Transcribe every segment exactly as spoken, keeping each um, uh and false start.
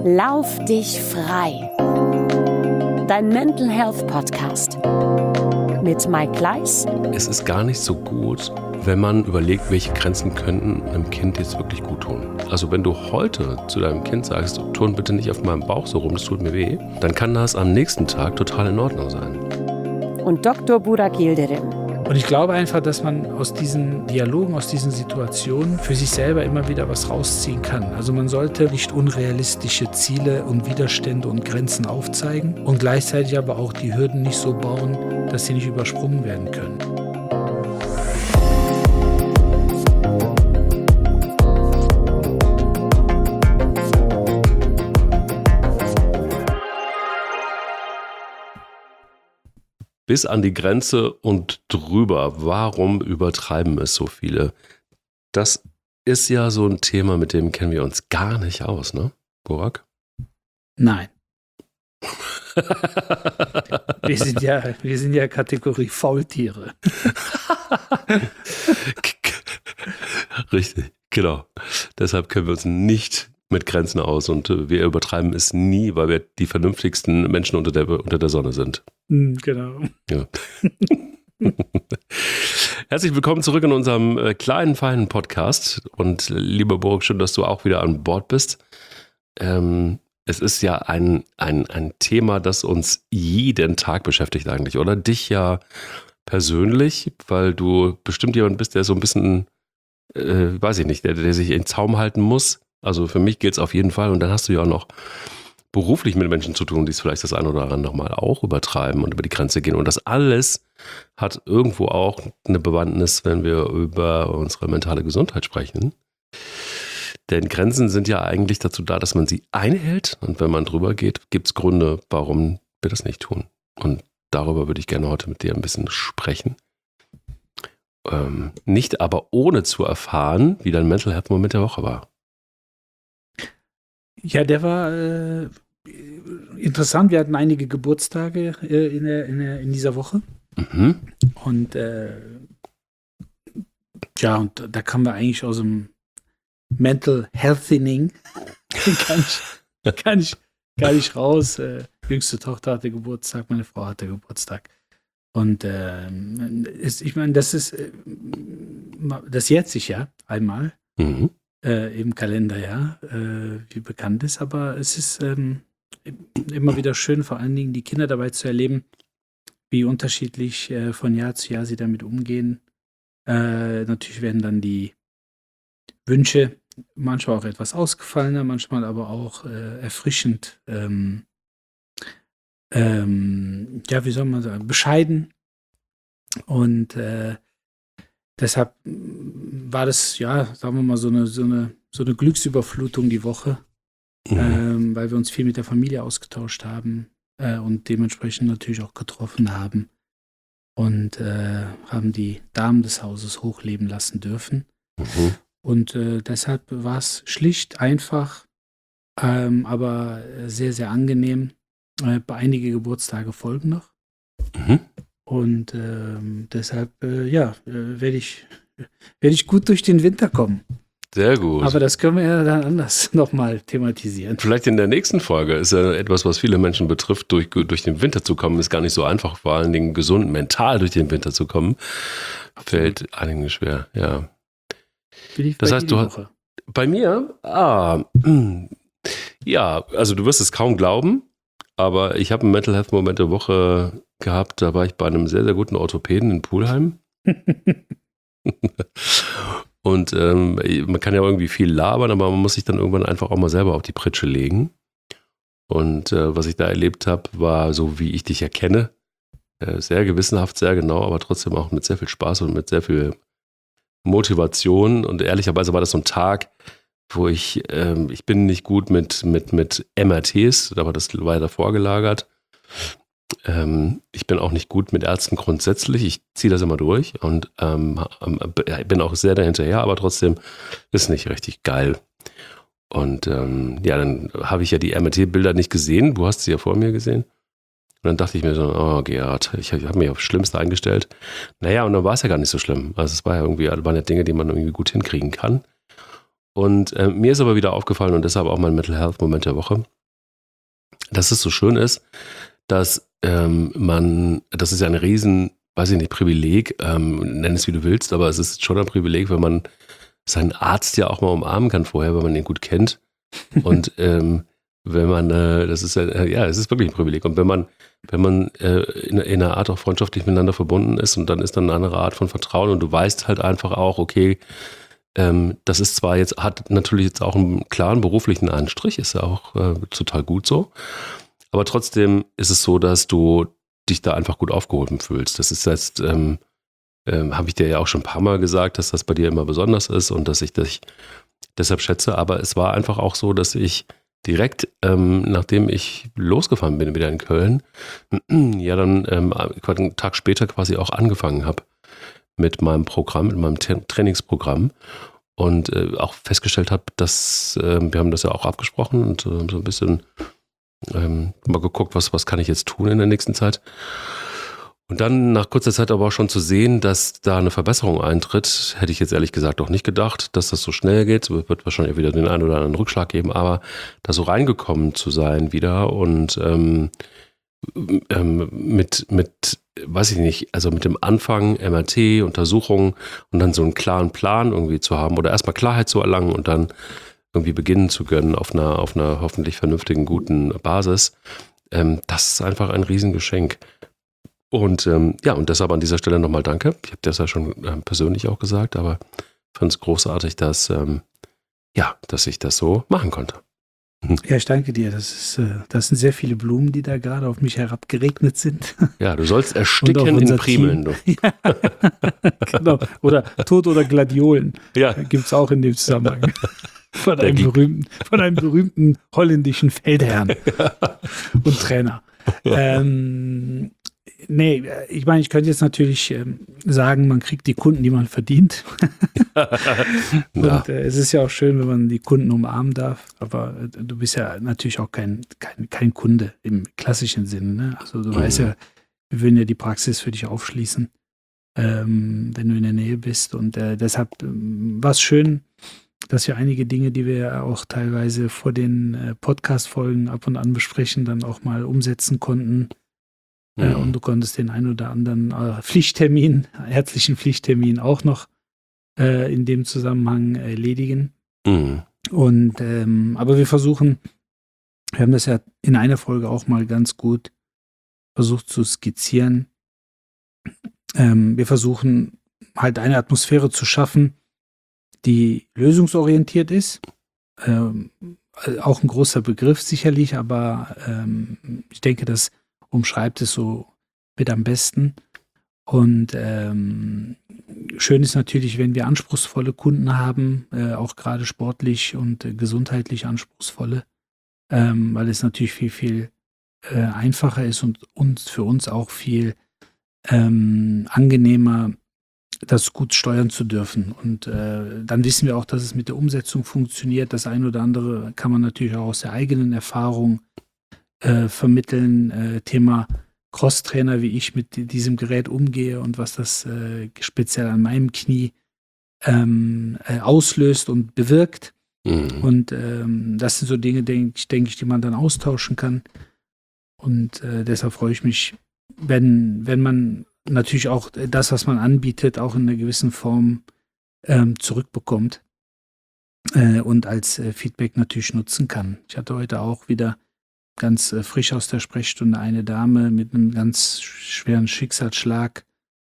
Lauf dich frei. Dein Mental Health Podcast mit Mike Kleiss. Es ist gar nicht so gut, wenn man überlegt, welche Grenzen könnten einem Kind jetzt wirklich gut tun. Also wenn du heute zu deinem Kind sagst, turn bitte nicht auf meinem Bauch so rum, das tut mir weh, dann kann das am nächsten Tag total in Ordnung sein. Und Doktor Burak Yildirim. Und ich glaube einfach, dass man aus diesen Dialogen, aus diesen Situationen für sich selber immer wieder was rausziehen kann. Also man sollte nicht unrealistische Ziele und Widerstände und Grenzen aufzeigen und gleichzeitig aber auch die Hürden nicht so bauen, dass sie nicht übersprungen werden können. Bis an die Grenze und drüber. Warum übertreiben es so viele? Das ist ja so ein Thema, mit dem kennen wir uns gar nicht aus, ne, Burak? Nein. wir, sind ja, wir sind ja Kategorie Faultiere. Richtig, genau. Deshalb kennen wir uns nicht mit Grenzen aus und wir übertreiben es nie, weil wir die vernünftigsten Menschen unter der, unter der Sonne sind. Genau. Ja. Herzlich willkommen zurück in unserem äh, kleinen, feinen Podcast. Und lieber Burak, schön, dass du auch wieder an Bord bist. Ähm, es ist ja ein, ein, ein Thema, das uns jeden Tag beschäftigt eigentlich, oder? Dich ja persönlich, weil du bestimmt jemand bist, der so ein bisschen, äh, weiß ich nicht, der, der sich in den Zaum halten muss. Also für mich gilt es auf jeden Fall. Und dann hast du ja auch noch beruflich mit Menschen zu tun, die es vielleicht das ein oder andere nochmal auch übertreiben und über die Grenze gehen. Und das alles hat irgendwo auch eine Bewandtnis, wenn wir über unsere mentale Gesundheit sprechen. Denn Grenzen sind ja eigentlich dazu da, dass man sie einhält. Und wenn man drüber geht, gibt es Gründe, warum wir das nicht tun. Und darüber würde ich gerne heute mit dir ein bisschen sprechen. Ähm, nicht aber ohne zu erfahren, wie dein Mental Health Moment der Woche war. Ja, der war äh, interessant. Wir hatten einige Geburtstage äh, in, der, in, der, in dieser Woche. Mhm. Und äh, ja, und da kamen wir eigentlich aus dem Mental Healthening. kann, ich, kann, ich, kann ich raus. Äh, jüngste Tochter hatte Geburtstag, meine Frau hatte Geburtstag. Und äh, ist, ich meine, das ist äh, das jährt sich ja einmal. Mhm. Äh, im Kalenderjahr, äh, wie bekannt ist, aber es ist ähm, immer wieder schön, vor allen Dingen die Kinder dabei zu erleben, wie unterschiedlich äh, von Jahr zu Jahr sie damit umgehen. Äh, natürlich werden dann die Wünsche manchmal auch etwas ausgefallener, manchmal aber auch äh, erfrischend, ähm, ähm, ja, wie soll man sagen, bescheiden. Und äh, deshalb war das, ja, sagen wir mal, so eine, so eine, so eine Glücksüberflutung die Woche, mhm. ähm, weil wir uns viel mit der Familie ausgetauscht haben äh, und dementsprechend natürlich auch getroffen haben und äh, haben die Damen des Hauses hochleben lassen dürfen. Mhm. Und äh, deshalb war es schlicht, einfach, ähm, aber sehr, sehr angenehm. Äh, einige Geburtstage folgen noch. Mhm. Und ähm, deshalb, äh, ja, äh, werde ich, werd ich gut durch den Winter kommen. Sehr gut. Aber das können wir ja dann anders nochmal thematisieren. Vielleicht in der nächsten Folge ist ja etwas, was viele Menschen betrifft, durch, durch den Winter zu kommen, ist gar nicht so einfach, vor allen Dingen gesund, mental durch den Winter zu kommen. Fällt einigen schwer, ja. Wie lief das bei heißt, dir du die hast, Woche? Bei mir, ah, ja, also du wirst es kaum glauben, aber ich habe einen Mental Health Moment der Woche gehabt, da war ich bei einem sehr, sehr guten Orthopäden in Pulheim. Und ähm, man kann ja irgendwie viel labern, aber man muss sich dann irgendwann einfach auch mal selber auf die Pritsche legen. Und äh, was ich da erlebt habe, war so, wie ich dich erkenne. Äh, sehr gewissenhaft, sehr genau, aber trotzdem auch mit sehr viel Spaß und mit sehr viel Motivation. Und ehrlicherweise war das so ein Tag, wo ich, ähm, ich bin nicht gut mit, mit, mit M R Ts, aber das war ja davor gelagert. Ähm, ich bin auch nicht gut mit Ärzten grundsätzlich. Ich ziehe das immer durch und ähm, bin auch sehr dahinterher, aber trotzdem ist nicht richtig geil. Und ähm, ja, dann habe ich ja die M R T-Bilder nicht gesehen. Du hast sie ja vor mir gesehen. Und dann dachte ich mir so, oh Gerhard, ich habe mich aufs Schlimmste eingestellt. Naja, und dann war es ja gar nicht so schlimm. Also es war ja irgendwie, waren ja Dinge, die man irgendwie gut hinkriegen kann. Und äh, mir ist aber wieder aufgefallen und deshalb auch mein Mental Health Moment der Woche, dass es so schön ist, dass ähm, man, das ist ja ein riesen, weiß ich nicht, Privileg, ähm, nenn es wie du willst, aber es ist schon ein Privileg, wenn man seinen Arzt ja auch mal umarmen kann vorher, wenn man ihn gut kennt. Und ähm, wenn man, äh, das ist ja, äh, ja, es ist wirklich ein Privileg. Und wenn man, wenn man äh, in, in einer Art auch freundschaftlich miteinander verbunden ist und dann ist dann eine andere Art von Vertrauen und du weißt halt einfach auch, okay, ähm, das ist zwar jetzt, hat natürlich jetzt auch einen klaren beruflichen Anstrich, ist ja auch äh, total gut so, aber trotzdem ist es so, dass du dich da einfach gut aufgehoben fühlst. Das ist jetzt, ähm, ähm, habe ich dir ja auch schon ein paar Mal gesagt, dass das bei dir immer besonders ist und dass ich dich deshalb schätze, aber es war einfach auch so, dass ich direkt, ähm, nachdem ich losgefahren bin wieder in Köln, ja dann ähm, einen Tag später quasi auch angefangen habe mit meinem Programm, mit meinem Tra- Trainingsprogramm und äh, auch festgestellt habe, dass, äh, wir haben das ja auch abgesprochen und äh, so ein bisschen ähm, mal geguckt, was, was kann ich jetzt tun in der nächsten Zeit. Und dann nach kurzer Zeit aber auch schon zu sehen, dass da eine Verbesserung eintritt, hätte ich jetzt ehrlich gesagt auch nicht gedacht, dass das so schnell geht. Es wird wahrscheinlich wieder den einen oder anderen Rückschlag geben, aber da so reingekommen zu sein wieder und ähm, ähm, mit, mit, weiß ich nicht, also mit dem Anfang M R T, Untersuchungen und dann so einen klaren Plan irgendwie zu haben oder erstmal Klarheit zu erlangen und dann irgendwie beginnen zu können auf einer, auf einer hoffentlich vernünftigen, guten Basis. Ähm, das ist einfach ein Riesengeschenk. Und ähm, ja, und deshalb an dieser Stelle nochmal danke. Ich habe das ja schon ähm, persönlich auch gesagt, aber fand es großartig, dass, ähm, ja, dass ich das so machen konnte. Ja, ich danke dir. Das, ist, äh, das sind sehr viele Blumen, die da gerade auf mich herabgeregnet sind. Ja, du sollst ersticken in Primeln. Du. Ja, genau. Oder Tod oder Gladiolen. Ja. Gibt es auch in dem Zusammenhang. Von einem, Der berühmten, von einem berühmten holländischen Feldherrn und Trainer. Ähm, nee, ich meine, ich könnte jetzt natürlich ähm, sagen, man kriegt die Kunden, die man verdient. Und äh, es ist ja auch schön, wenn man die Kunden umarmen darf, aber äh, du bist ja natürlich auch kein, kein, kein Kunde im klassischen Sinne. Ne? Also du mhm. weißt ja, wir würden ja die Praxis für dich aufschließen, ähm, wenn du in der Nähe bist. Und äh, deshalb ähm, war es schön, dass wir einige Dinge, die wir auch teilweise vor den äh, Podcast-Folgen ab und an besprechen, dann auch mal umsetzen konnten. Mhm. Äh, und du konntest den einen oder anderen äh, Pflichttermin, herzlichen Pflichttermin auch noch äh, in dem Zusammenhang erledigen. Mhm. Und ähm, aber wir versuchen, wir haben das ja in einer Folge auch mal ganz gut versucht zu skizzieren. Ähm, wir versuchen halt eine Atmosphäre zu schaffen, die lösungsorientiert ist. Ähm, auch ein großer Begriff sicherlich, aber ähm, ich denke, das umschreibt es so mit am besten. Und ähm, schön ist natürlich, wenn wir anspruchsvolle Kunden haben, äh, auch gerade sportlich und äh, gesundheitlich anspruchsvolle, ähm, weil es natürlich viel, viel äh, einfacher ist und uns für uns auch viel ähm, angenehmer, das gut steuern zu dürfen. Und äh, dann wissen wir auch, dass es mit der Umsetzung funktioniert. Das eine oder andere kann man natürlich auch aus der eigenen Erfahrung äh, vermitteln. Äh, Thema Crosstrainer, wie ich mit diesem Gerät umgehe und was das äh, speziell an meinem Knie ähm, äh, auslöst und bewirkt. Mhm. Und ähm, das sind so Dinge, denke ich, denk ich, die man dann austauschen kann. Und äh, deshalb freue ich mich, wenn, wenn man natürlich auch das, was man anbietet, auch in einer gewissen Form ähm, zurückbekommt äh, und als äh, Feedback natürlich nutzen kann. Ich hatte heute auch wieder ganz äh, frisch aus der Sprechstunde eine Dame mit einem ganz schweren Schicksalsschlag,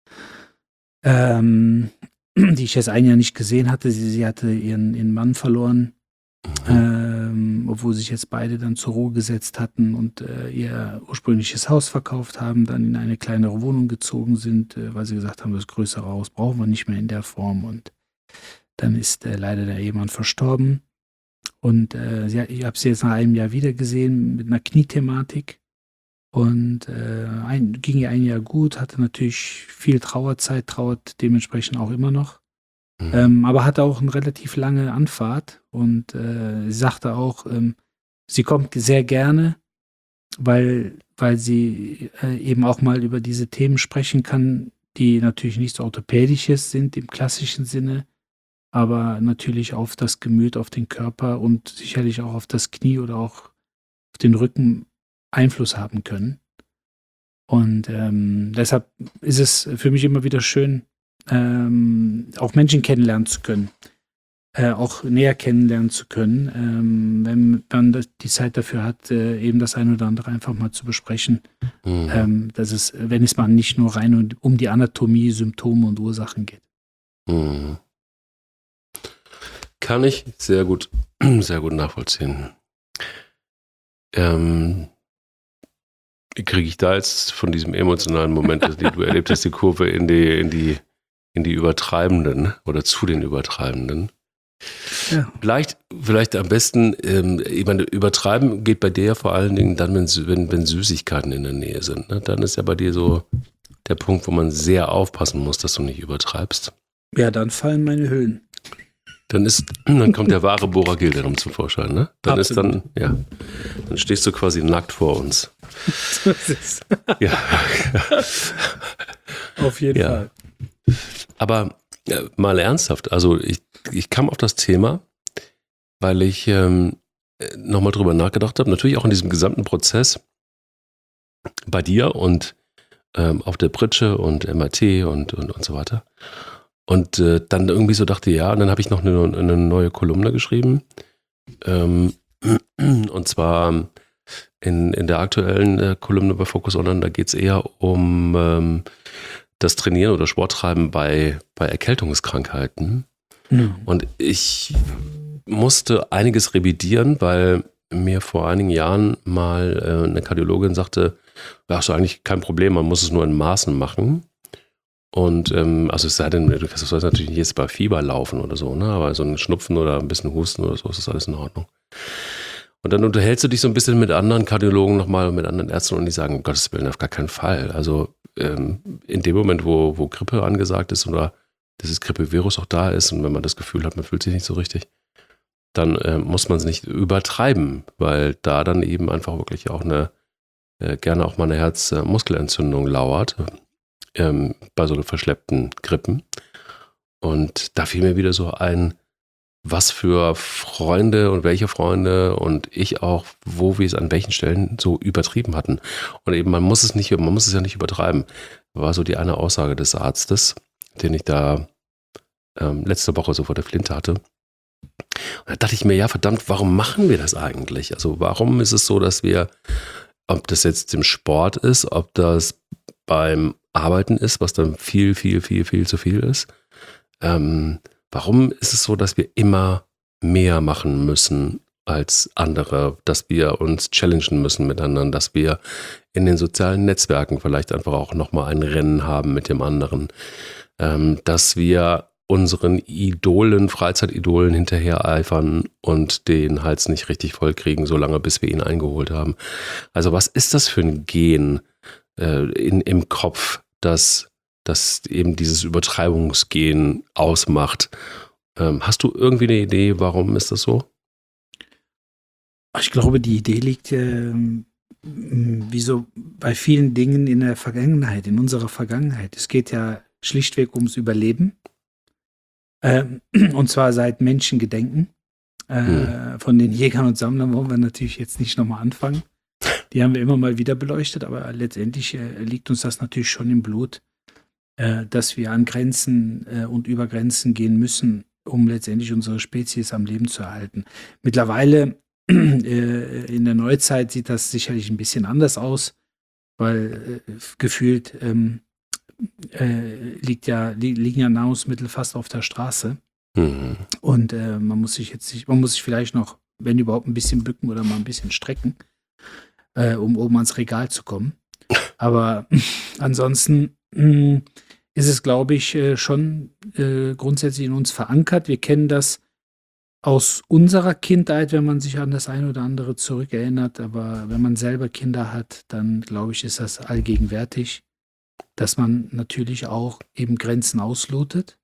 ähm, die ich jetzt ein Jahr nicht gesehen hatte. Sie, sie hatte ihren, ihren Mann verloren, ähm, obwohl sich jetzt beide dann zur Ruhe gesetzt hatten und äh, ihr ursprüngliches Haus verkauft haben, dann in eine kleinere Wohnung gezogen sind, äh, weil sie gesagt haben, das größere Haus brauchen wir nicht mehr in der Form. Und dann ist äh, leider der Ehemann verstorben. Und äh, sie, ich habe sie jetzt nach einem Jahr wieder gesehen mit einer Kniethematik. Und äh, ein, ging ihr ein Jahr gut, hatte natürlich viel Trauerzeit, trauert dementsprechend auch immer noch. Mhm. Ähm, aber hatte auch eine relativ lange Anfahrt und äh, sie sagte auch, ähm, sie kommt sehr gerne, weil, weil sie äh, eben auch mal über diese Themen sprechen kann, die natürlich nichts Orthopädisches sind im klassischen Sinne, aber natürlich auf das Gemüt, auf den Körper und sicherlich auch auf das Knie oder auch auf den Rücken Einfluss haben können. Und ähm, deshalb ist es für mich immer wieder schön, ähm, auch Menschen kennenlernen zu können, äh, auch näher kennenlernen zu können, ähm, wenn man das, die Zeit dafür hat, äh, eben das eine oder andere einfach mal zu besprechen. Mhm. Ähm, dass es, wenn es mal nicht nur rein und um die Anatomie, Symptome und Ursachen geht. Mhm. Kann ich sehr gut, sehr gut nachvollziehen. Ähm, kriege ich da jetzt von diesem emotionalen Moment, die du erlebt hast, die Kurve in die, in die, in die Übertreibenden oder zu den Übertreibenden? Ja. Vielleicht, vielleicht am besten, ähm, ich meine, übertreiben geht bei dir ja vor allen Dingen dann, wenn, wenn, wenn Süßigkeiten in der Nähe sind. Ne? Dann ist ja bei dir so der Punkt, wo man sehr aufpassen muss, dass du nicht übertreibst. Ja, dann fallen meine Hüllen. Dann ist, dann kommt der wahre Bora Gilderim zum Vorschein, ne? Dann Absolut. ist dann, ja, dann stehst du quasi nackt vor uns. Das ist Ja. auf jeden Ja. Fall. Aber äh, mal ernsthaft, also ich, ich kam auf das Thema, weil ich ähm, nochmal drüber nachgedacht habe, natürlich auch in diesem gesamten Prozess bei dir und ähm, auf der Pritsche und M R T und, und, und so weiter. Und äh, dann irgendwie so dachte, ja, und dann habe ich noch eine, eine neue Kolumne geschrieben. Ähm, und zwar in, in der aktuellen äh, Kolumne bei Focus Online, da geht es eher um ähm, das Trainieren oder Sporttreiben bei, bei Erkältungskrankheiten. Ja. Und ich musste einiges revidieren, weil mir vor einigen Jahren mal äh, eine Kardiologin sagte, ja, ist eigentlich kein Problem, man muss es nur in Maßen machen. Und ähm, also es sei denn, du sollst natürlich nicht jetzt bei Fieber laufen oder so, ne? Aber so ein Schnupfen oder ein bisschen Husten oder so, ist das alles in Ordnung. Und dann unterhältst du dich so ein bisschen mit anderen Kardiologen nochmal, mit anderen Ärzten und die sagen, um Gottes Willen, auf gar keinen Fall. Also ähm, in dem Moment, wo, wo Grippe angesagt ist oder dieses Grippevirus auch da ist und wenn man das Gefühl hat, man fühlt sich nicht so richtig, dann äh, muss man es nicht übertreiben, weil da dann eben einfach wirklich auch eine, äh, gerne auch mal eine Herzmuskelentzündung lauert. Ähm, bei so verschleppten Grippen. Und da fiel mir wieder so ein, was für Freunde und welche Freunde und ich auch, wo wir es an welchen Stellen so übertrieben hatten. Und eben, man muss es nicht, man muss es ja nicht übertreiben. War so die eine Aussage des Arztes, den ich da ähm, letzte Woche so vor der Flinte hatte. Und da dachte ich mir, ja verdammt, warum machen wir das eigentlich? Also warum ist es so, dass wir, ob das jetzt im Sport ist, ob das beim Arbeiten ist, was dann viel, viel, viel, viel zu viel ist. Ähm, warum ist es so, dass wir immer mehr machen müssen als andere, dass wir uns challengen müssen miteinander, dass wir in den sozialen Netzwerken vielleicht einfach auch nochmal ein Rennen haben mit dem anderen, ähm, dass wir unseren Idolen, Freizeitidolen hinterher eifern und den Hals nicht richtig voll kriegen, solange bis wir ihn eingeholt haben. Also was ist das für ein Gen äh, in, im Kopf, dass das eben dieses Übertreibungsgen ausmacht? Ähm, hast du irgendwie eine Idee, warum ist das so? Ich glaube, die Idee liegt ähm, wie so bei vielen Dingen in der Vergangenheit, in unserer Vergangenheit. Es geht ja schlichtweg ums Überleben. Ähm, und zwar seit Menschengedenken. Äh, hm. Von den Jägern und Sammlern wollen wir natürlich jetzt nicht nochmal anfangen. Die haben wir immer mal wieder beleuchtet, aber letztendlich äh, liegt uns das natürlich schon im Blut, äh, dass wir an Grenzen äh, und über Grenzen gehen müssen, um letztendlich unsere Spezies am Leben zu erhalten. Mittlerweile äh, in der Neuzeit sieht das sicherlich ein bisschen anders aus, weil äh, gefühlt ähm, äh, liegt ja, li- liegen ja Nahrungsmittel fast auf der Straße. Mhm. Und äh, man muss sich jetzt nicht, man muss sich vielleicht noch, wenn überhaupt, ein bisschen bücken oder mal ein bisschen strecken, äh, um oben ans Regal zu kommen. Aber ansonsten mh, ist es, glaube ich, äh, schon äh, grundsätzlich in uns verankert. Wir kennen das aus unserer Kindheit, wenn man sich an das eine oder andere zurückerinnert. Aber wenn man selber Kinder hat, dann, glaube ich, ist das allgegenwärtig, dass man natürlich auch eben Grenzen auslotet.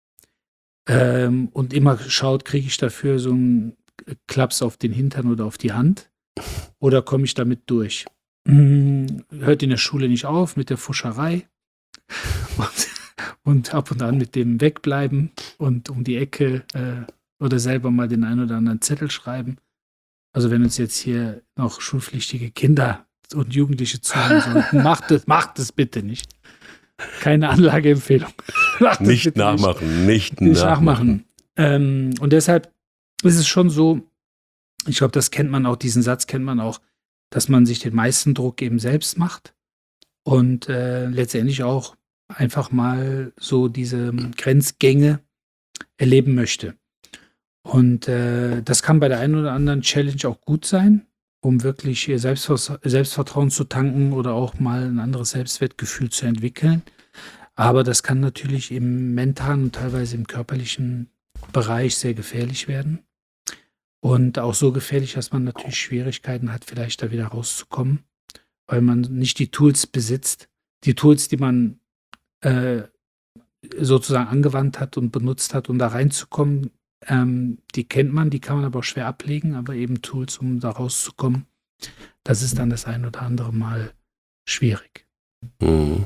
Ähm, und immer schaut, kriege ich dafür so einen Klaps auf den Hintern oder auf die Hand oder komme ich damit durch? Hm, hört in der Schule nicht auf mit der Fuscherei und, und ab und an mit dem Wegbleiben und um die Ecke äh, oder selber mal den einen oder anderen Zettel schreiben. Also wenn uns jetzt hier noch schulpflichtige Kinder und Jugendliche zuhören sollten, macht es, macht es bitte nicht. Keine Anlageempfehlung. Macht es Nicht bitte nachmachen, nicht, nicht nachmachen. nachmachen. Ähm, und deshalb ist es schon so, ich glaube, das kennt man auch, diesen Satz kennt man auch, dass man sich den meisten Druck eben selbst macht und äh, letztendlich auch einfach mal so diese Grenzgänge erleben möchte. Und äh, das kann bei der einen oder anderen Challenge auch gut sein, um wirklich Selbstvers- Selbstvertrauen zu tanken oder auch mal ein anderes Selbstwertgefühl zu entwickeln. Aber das kann natürlich im mentalen und teilweise im körperlichen Bereich sehr gefährlich werden. Und auch so gefährlich, dass man natürlich Schwierigkeiten hat, vielleicht da wieder rauszukommen, weil man nicht die Tools besitzt. Die Tools, die man äh, sozusagen angewandt hat und benutzt hat, um da reinzukommen, ähm, die kennt man, die kann man aber auch schwer ablegen, aber eben Tools, um da rauszukommen, das ist dann das ein oder andere Mal schwierig. Mhm.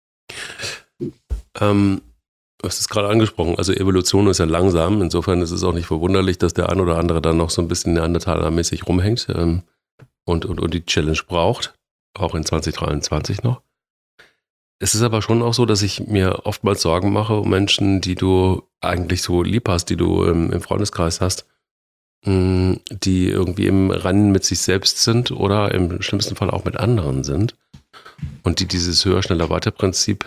Ähm, du hast es gerade angesprochen, also Evolution ist ja langsam, insofern ist es auch nicht verwunderlich, dass der ein oder andere dann noch so ein bisschen Neandertaler-mäßig rumhängt ähm, und, und, und die Challenge braucht, auch in zwanzig dreiundzwanzig noch. Es ist aber schon auch so, dass ich mir oftmals Sorgen mache um Menschen, die du eigentlich so lieb hast, die du im, im Freundeskreis hast, mh, die irgendwie im Rennen mit sich selbst sind oder im schlimmsten Fall auch mit anderen sind und die dieses höher, schneller, weiter Prinzip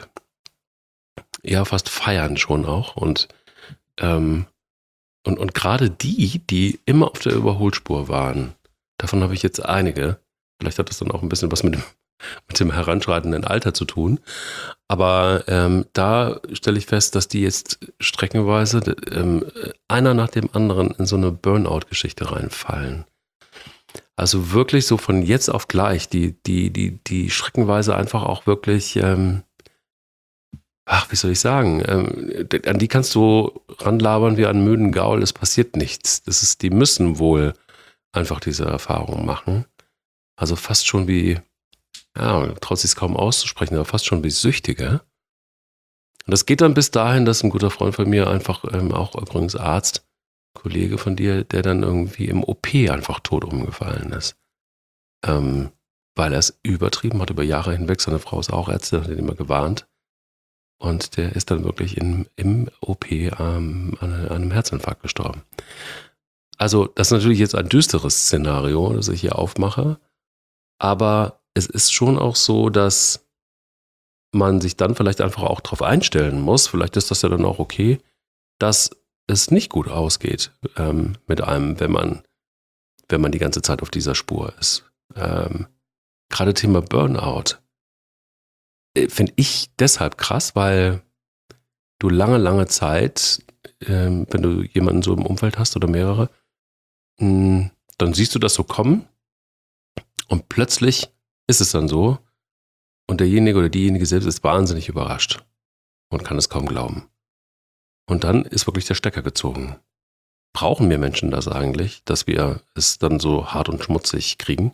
ja fast feiern schon auch und ähm, und, und gerade die, die immer auf der Überholspur waren, davon habe ich jetzt einige, vielleicht hat das dann auch ein bisschen was mit dem mit dem heranschreitenden Alter zu tun. Aber ähm, da stelle ich fest, dass die jetzt streckenweise ähm, einer nach dem anderen in so eine Burnout-Geschichte reinfallen. Also wirklich so von jetzt auf gleich, die, die, die, die streckenweise einfach auch wirklich, ähm, ach, wie soll ich sagen, ähm, an die kannst du ranlabern wie an einen müden Gaul, es passiert nichts. Das ist, die müssen wohl einfach diese Erfahrung machen. Also fast schon wie ja, traut sich es kaum auszusprechen, aber fast schon wie Süchtige. Und das geht dann bis dahin, dass ein guter Freund von mir einfach, ähm, auch übrigens Arzt, Kollege von dir, der dann irgendwie im O P einfach tot umgefallen ist. Ähm, weil er es übertrieben hat über Jahre hinweg. Seine Frau ist auch Ärztin, hat ihn immer gewarnt. Und der ist dann wirklich in, im O P ähm, an, an einem Herzinfarkt gestorben. Also das ist natürlich jetzt ein düsteres Szenario, das ich hier aufmache. Aber es ist schon auch so, dass man sich dann vielleicht einfach auch darauf einstellen muss, vielleicht ist das ja dann auch okay, dass es nicht gut ausgeht ähm, mit einem, wenn man, wenn man die ganze Zeit auf dieser Spur ist. Ähm, gerade Thema Burnout äh, finde ich deshalb krass, weil du lange, lange Zeit, ähm, wenn du jemanden so im Umfeld hast oder mehrere, mh, dann siehst du das so kommen und plötzlich ist es dann so und derjenige oder diejenige selbst ist wahnsinnig überrascht und kann es kaum glauben. Und dann ist wirklich der Stecker gezogen. Brauchen wir Menschen das eigentlich, dass wir es dann so hart und schmutzig kriegen?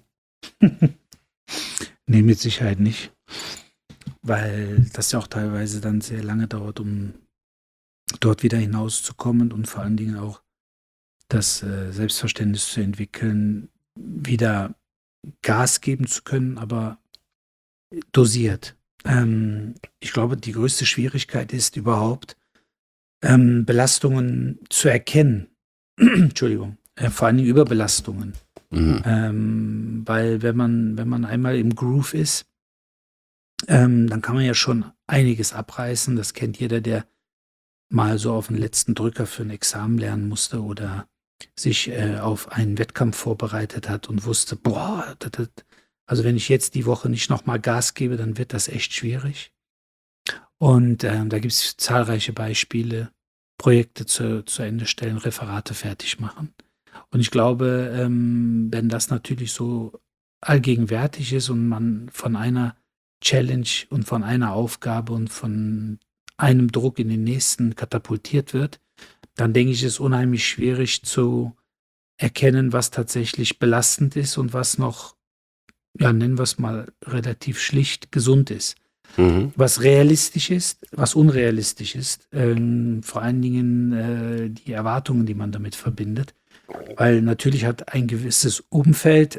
Nee, mit Sicherheit nicht. Weil das ja auch teilweise dann sehr lange dauert, um dort wieder hinauszukommen und vor allen Dingen auch das äh, Selbstverständnis zu entwickeln, wieder Gas geben zu können, aber dosiert. Ähm, ich glaube, die größte Schwierigkeit ist überhaupt, ähm, Belastungen zu erkennen. Entschuldigung, äh, vor allen Dingen Überbelastungen. Mhm. Ähm, weil wenn man, wenn man einmal im Groove ist, ähm, dann kann man ja schon einiges abreißen. Das kennt jeder, der mal so auf den letzten Drücker für ein Examen lernen musste oder sich äh, auf einen Wettkampf vorbereitet hat und wusste, boah, das, das, also wenn ich jetzt die Woche nicht nochmal Gas gebe, dann wird das echt schwierig. Und ähm, da gibt es zahlreiche Beispiele, Projekte zu, zu Ende stellen, Referate fertig machen. Und ich glaube, ähm, wenn das natürlich so allgegenwärtig ist und man von einer Challenge und von einer Aufgabe und von einem Druck in den nächsten katapultiert wird, dann denke ich, ist es unheimlich schwierig zu erkennen, was tatsächlich belastend ist und was noch, ja, nennen wir es mal, relativ schlicht gesund ist. Mhm. Was realistisch ist, was unrealistisch ist, ähm, vor allen Dingen äh, die Erwartungen, die man damit verbindet. Weil natürlich hat ein gewisses Umfeld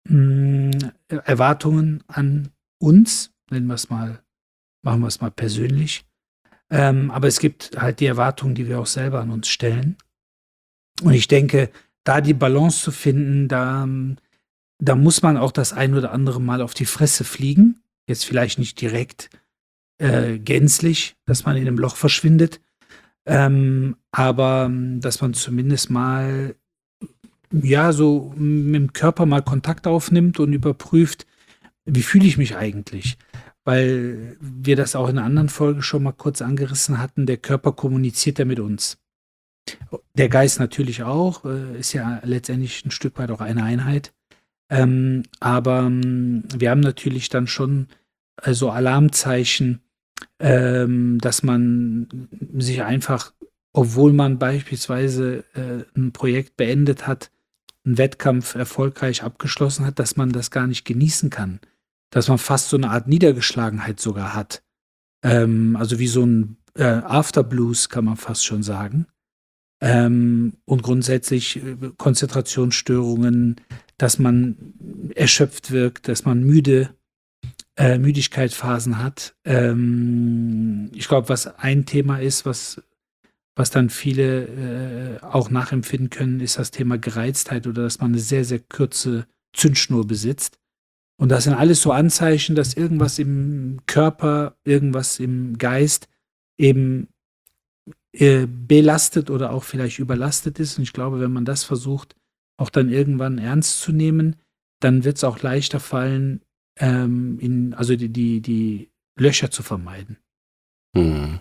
mh, Erwartungen an uns, nennen wir es mal, machen wir es mal persönlich. Ähm, aber es gibt halt die Erwartungen, die wir auch selber an uns stellen. Und ich denke, da die Balance zu finden, da, da muss man auch das ein oder andere Mal auf die Fresse fliegen. Jetzt vielleicht nicht direkt äh, gänzlich, dass man in einem Loch verschwindet, ähm, aber ähm, dass man zumindest mal ja so mit dem Körper mal Kontakt aufnimmt und überprüft, wie fühle ich mich eigentlich? Weil wir das auch in einer anderen Folge schon mal kurz angerissen hatten, der Körper kommuniziert ja mit uns. Der Geist natürlich auch, äh, ist ja letztendlich ein Stück weit auch eine Einheit. Ähm, aber ähm, wir haben natürlich dann schon äh, so Alarmzeichen, ähm, dass man sich einfach, obwohl man beispielsweise äh, ein Projekt beendet hat, einen Wettkampf erfolgreich abgeschlossen hat, dass man das gar nicht genießen kann. Dass man fast so eine Art Niedergeschlagenheit sogar hat. Ähm, also wie so ein äh, Afterblues, kann man fast schon sagen. Ähm, und grundsätzlich äh, Konzentrationsstörungen, dass man erschöpft wirkt, dass man müde, äh, Müdigkeitsphasen hat. Ähm, ich glaube, was ein Thema ist, was, was dann viele äh, auch nachempfinden können, ist das Thema Gereiztheit oder dass man eine sehr, sehr kurze Zündschnur besitzt. Und das sind alles so Anzeichen, dass irgendwas im Körper, irgendwas im Geist eben äh, belastet oder auch vielleicht überlastet ist. Und ich glaube, wenn man das versucht, auch dann irgendwann ernst zu nehmen, dann wird es auch leichter fallen, ähm, in, also die, die, die Löcher zu vermeiden. Hm.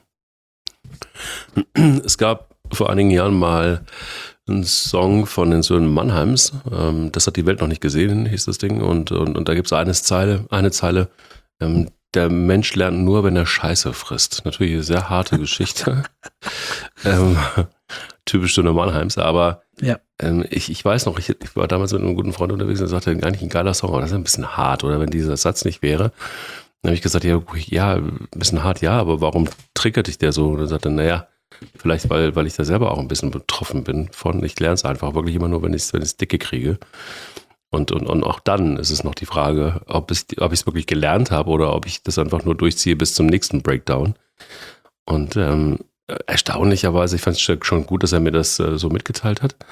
Es gab vor einigen Jahren mal einen Song von den Söhnen Mannheims. Ähm, das hat die Welt noch nicht gesehen, hieß das Ding. Und, und, und da gibt es eine Zeile, eine Zeile, ähm, der Mensch lernt nur, wenn er Scheiße frisst. Natürlich eine sehr harte Geschichte. ähm, typisch Söhne Mannheims, aber Ja. ähm, ich, ich weiß noch, ich, ich war damals mit einem guten Freund unterwegs und sagte, eigentlich ein geiler Song, aber das ist ein bisschen hart, oder wenn dieser Satz nicht wäre. Dann habe ich gesagt, ja, ja, ein bisschen hart, ja, aber warum triggert dich der so? Und er sagte, naja, vielleicht, weil, weil ich da selber auch ein bisschen betroffen bin von. Ich lerne es einfach wirklich immer nur, wenn ich es wenn dicke kriege. Und, und, und auch dann ist es noch die Frage, ob ich ob es wirklich gelernt habe oder ob ich das einfach nur durchziehe bis zum nächsten Breakdown. Und ähm, erstaunlicherweise, ich fand es schon gut, dass er mir das äh, so mitgeteilt hat.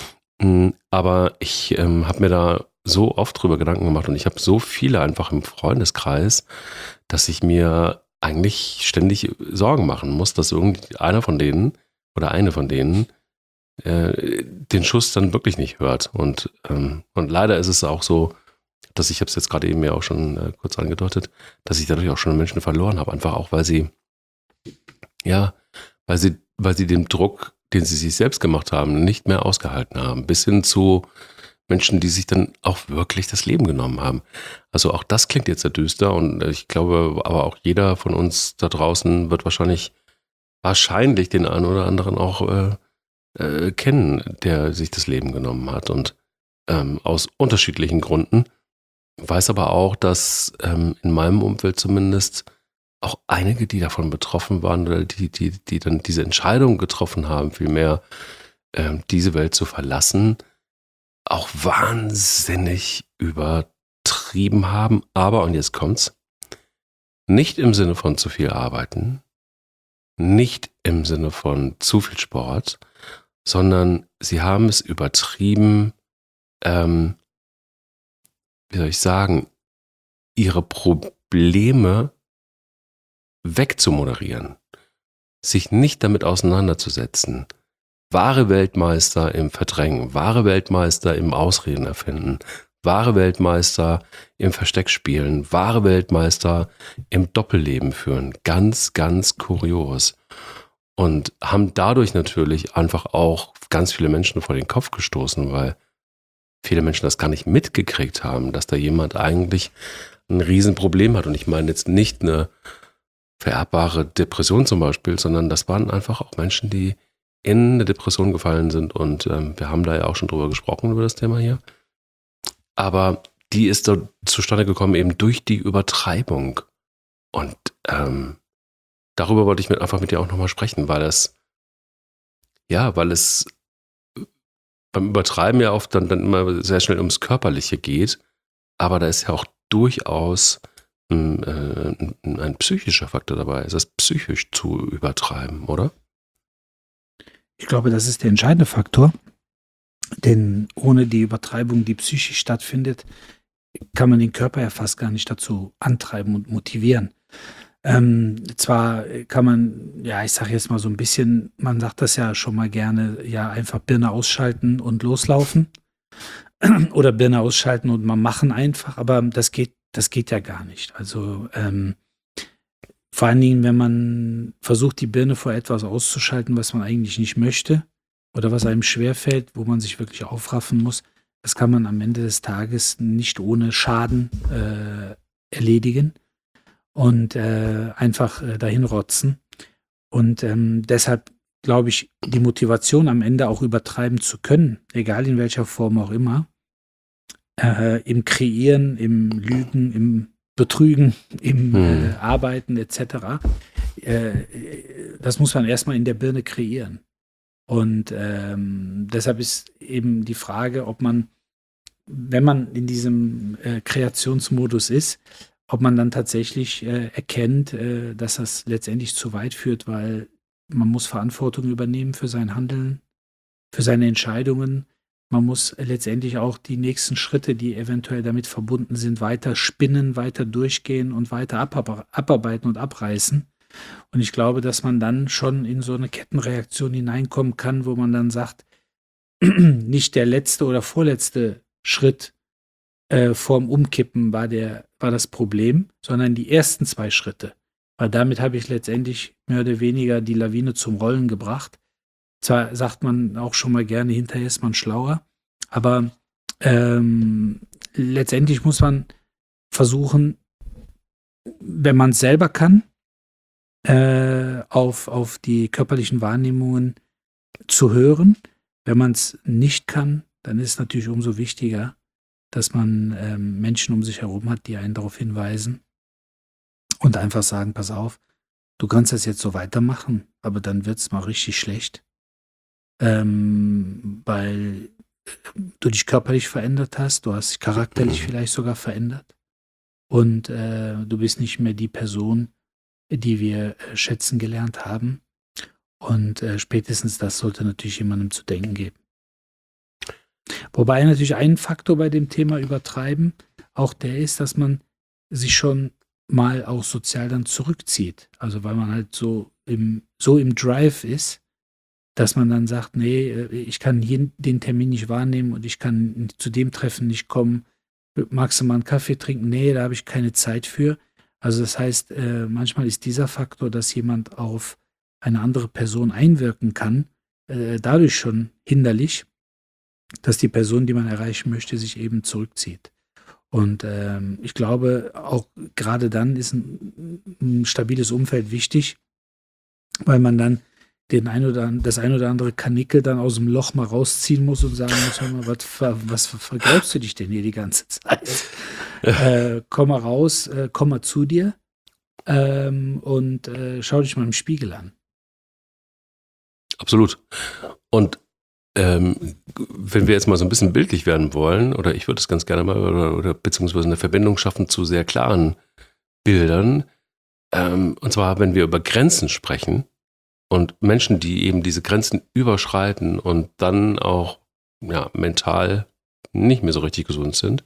Aber ich ähm, habe mir da so oft drüber Gedanken gemacht und ich habe so viele einfach im Freundeskreis, dass ich mir eigentlich ständig Sorgen machen muss, dass irgendeiner von denen oder eine von denen äh, den Schuss dann wirklich nicht hört. Und, ähm, und leider ist es auch so, dass ich habe es jetzt gerade eben ja auch schon äh, kurz angedeutet, dass ich dadurch auch schon Menschen verloren habe, einfach auch, weil sie ja, weil sie, weil sie den Druck, den sie sich selbst gemacht haben, nicht mehr ausgehalten haben, bis hin zu Menschen, die sich dann auch wirklich das Leben genommen haben. Also auch das klingt jetzt sehr düster und ich glaube, aber auch jeder von uns da draußen wird wahrscheinlich, wahrscheinlich den einen oder anderen auch äh, äh, kennen, der sich das Leben genommen hat und ähm, aus unterschiedlichen Gründen. Weiß aber auch, dass ähm, in meinem Umfeld zumindest auch einige, die davon betroffen waren oder die, die, die dann diese Entscheidung getroffen haben, vielmehr ähm, diese Welt zu verlassen, auch wahnsinnig übertrieben haben. Aber, und jetzt kommt's, nicht im Sinne von zu viel arbeiten, nicht im Sinne von zu viel Sport, sondern sie haben es übertrieben, ähm, wie soll ich sagen, ihre Probleme wegzumoderieren, sich nicht damit auseinanderzusetzen. Wahre Weltmeister im Verdrängen, wahre Weltmeister im Ausreden erfinden, wahre Weltmeister im Versteckspielen, wahre Weltmeister im Doppelleben führen. Ganz, ganz kurios. Und haben dadurch natürlich einfach auch ganz viele Menschen vor den Kopf gestoßen, weil viele Menschen das gar nicht mitgekriegt haben, dass da jemand eigentlich ein Riesenproblem hat. Und ich meine jetzt nicht eine vererbbare Depression zum Beispiel, sondern das waren einfach auch Menschen, die in eine Depression gefallen sind und ähm, wir haben da ja auch schon drüber gesprochen, über das Thema hier. Aber die ist da zustande gekommen eben durch die Übertreibung und ähm, darüber wollte ich mit, einfach mit dir auch nochmal sprechen, weil es ja, weil es beim Übertreiben ja oft dann, dann immer sehr schnell ums Körperliche geht aber da ist ja auch durchaus ein, äh, ein psychischer Faktor dabei. Ist das psychisch zu übertreiben, oder? Ich glaube, das ist der entscheidende Faktor, denn ohne die Übertreibung, die psychisch stattfindet, kann man den Körper ja fast gar nicht dazu antreiben und motivieren. Ähm, zwar kann man, ja, ich sage jetzt mal so ein bisschen, man sagt das ja schon mal gerne, ja, einfach Birne ausschalten und loslaufen oder Birne ausschalten und mal machen einfach, aber das geht, das geht ja gar nicht. Also ähm, vor allen Dingen, wenn man versucht, die Birne vor etwas auszuschalten, was man eigentlich nicht möchte oder was einem schwerfällt, wo man sich wirklich aufraffen muss, das kann man am Ende des Tages nicht ohne Schaden äh, erledigen und äh, einfach äh, dahin rotzen. Und ähm, deshalb glaube ich, die Motivation am Ende auch übertreiben zu können, egal in welcher Form auch immer, äh, im Kreieren, im Lügen, im Betrügen, im Hm. äh, Arbeiten et cetera, äh, das muss man erstmal in der Birne kreieren. Und ähm, deshalb ist eben die Frage, ob man, wenn man in diesem äh, Kreationsmodus ist, ob man dann tatsächlich äh, erkennt, äh, dass das letztendlich zu weit führt, weil man muss Verantwortung übernehmen für sein Handeln, für seine Entscheidungen. Man muss letztendlich auch die nächsten Schritte, die eventuell damit verbunden sind, weiter spinnen, weiter durchgehen und weiter abab- abarbeiten und abreißen. Und ich glaube, dass man dann schon in so eine Kettenreaktion hineinkommen kann, wo man dann sagt, nicht der letzte oder vorletzte Schritt äh, vorm Umkippen war, der, war das Problem, sondern die ersten zwei Schritte. Weil damit habe ich letztendlich mehr oder weniger die Lawine zum Rollen gebracht. Zwar sagt man auch schon mal gerne, hinterher ist man schlauer, aber ähm, letztendlich muss man versuchen, wenn man es selber kann, äh, auf, auf die körperlichen Wahrnehmungen zu hören. Wenn man es nicht kann, dann ist es natürlich umso wichtiger, dass man ähm, Menschen um sich herum hat, die einen darauf hinweisen und einfach sagen, pass auf, du kannst das jetzt so weitermachen, aber dann wird es mal richtig schlecht, ähm, weil du dich körperlich verändert hast, du hast dich charakterlich vielleicht sogar verändert und äh, du bist nicht mehr die Person, die wir äh, schätzen gelernt haben. Und äh, spätestens das sollte natürlich jemandem zu denken geben. Wobei natürlich ein Faktor bei dem Thema Übertreiben auch der ist, dass man sich schon mal auch sozial dann zurückzieht. Also weil man halt so im, so im Drive ist, dass man dann sagt, nee, ich kann hier den Termin nicht wahrnehmen und ich kann zu dem Treffen nicht kommen. Magst du mal einen Kaffee trinken? Nee, da habe ich keine Zeit für. Also das heißt, äh, manchmal ist dieser Faktor, dass jemand auf eine andere Person einwirken kann, äh, dadurch schon hinderlich, dass die Person, die man erreichen möchte, sich eben zurückzieht. Und ähm, ich glaube, auch gerade dann ist ein, ein stabiles Umfeld wichtig, weil man dann den ein oder an, das ein oder andere Karnickel dann aus dem Loch mal rausziehen muss und sagen muss, hör mal, was, ver, was ver, vergräbst du dich denn hier die ganze Zeit? äh, komm mal raus, äh, komm mal zu dir ähm, und äh, schau dich mal im Spiegel an. Absolut. Und ähm, wenn wir jetzt mal so ein bisschen bildlich werden wollen, oder ich würde es ganz gerne mal, oder, oder beziehungsweise eine Verbindung schaffen zu sehr klaren Bildern, ähm, und zwar, wenn wir über Grenzen sprechen und Menschen, die eben diese Grenzen überschreiten und dann auch ja, mental nicht mehr so richtig gesund sind,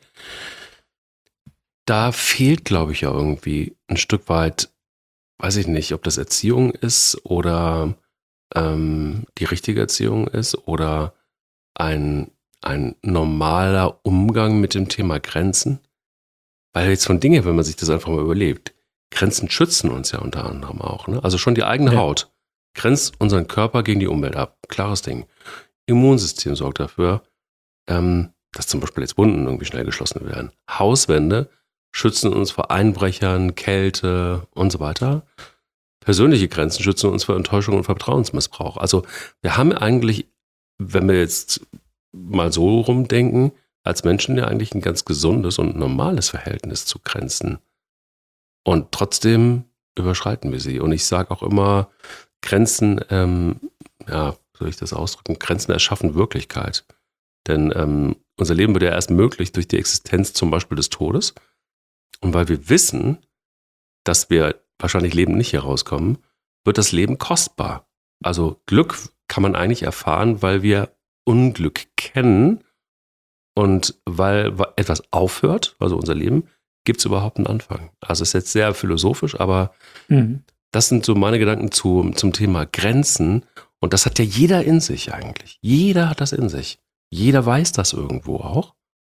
da fehlt, glaube ich, ja irgendwie ein Stück weit, weiß ich nicht, ob das Erziehung ist oder ähm, die richtige Erziehung ist oder ein, ein normaler Umgang mit dem Thema Grenzen. Weil jetzt von Dingen, wenn man sich das einfach mal überlebt, Grenzen schützen uns ja unter anderem auch. Ne? Also schon die eigene Ja. Haut grenzt unseren Körper gegen die Umwelt ab. Klares Ding. Immunsystem sorgt dafür, ähm, dass zum Beispiel jetzt Wunden irgendwie schnell geschlossen werden. Hauswände schützen uns vor Einbrechern, Kälte und so weiter. Persönliche Grenzen schützen uns vor Enttäuschung und Vertrauensmissbrauch. Also wir haben eigentlich, wenn wir jetzt mal so rumdenken, als Menschen ja eigentlich ein ganz gesundes und normales Verhältnis zu Grenzen. Und trotzdem überschreiten wir sie. Und ich sage auch immer, Grenzen, ähm, ja, soll ich das ausdrücken? Grenzen erschaffen Wirklichkeit. Denn ähm, unser Leben wird ja erst möglich durch die Existenz zum Beispiel des Todes. Und weil wir wissen, dass wir wahrscheinlich lebend nicht hier rauskommen, wird das Leben kostbar. Also Glück kann man eigentlich erfahren, weil wir Unglück kennen. Und weil etwas aufhört, also unser Leben, gibt es überhaupt einen Anfang. Also es ist jetzt sehr philosophisch, aber mhm. das sind so meine Gedanken zu, zum Thema Grenzen. Und das hat ja jeder in sich eigentlich. Jeder hat das in sich. Jeder weiß das irgendwo auch.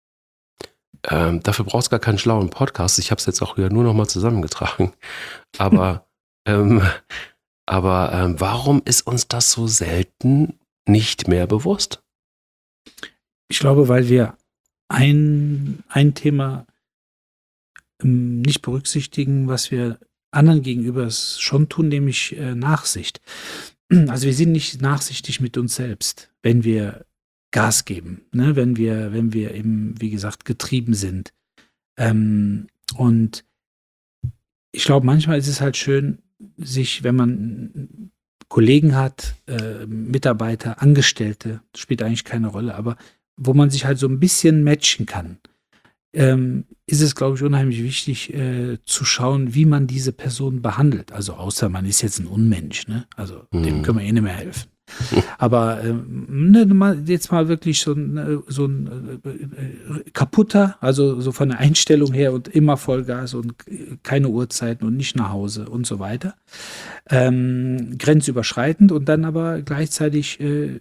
Ähm, dafür brauchst du gar keinen schlauen Podcast. Ich habe es jetzt auch wieder nur noch mal zusammengetragen. Aber, ähm, aber ähm, warum ist uns das so selten nicht mehr bewusst? Ich glaube, weil wir ein, ein Thema ähm, nicht berücksichtigen, was wir anderen gegenüber schon tun, nämlich äh, Nachsicht. Also wir sind nicht nachsichtig mit uns selbst, wenn wir Gas geben, ne? wenn wir, wenn wir eben, wie gesagt, getrieben sind. Ähm, und ich glaube, manchmal ist es halt schön, sich, wenn man Kollegen hat, äh, Mitarbeiter, Angestellte, spielt eigentlich keine Rolle, aber wo man sich halt so ein bisschen matchen kann, ähm, ist es, glaube ich, unheimlich wichtig äh, zu schauen, wie man diese Person behandelt. Also außer man ist jetzt ein Unmensch, ne? Also mhm. dem können wir eh nicht mehr helfen. Aber ähm, ne, jetzt mal wirklich so ein, so ein äh, kaputter, also so von der Einstellung her und immer Vollgas und keine Uhrzeiten und nicht nach Hause und so weiter. Ähm, grenzüberschreitend und dann aber gleichzeitig, äh,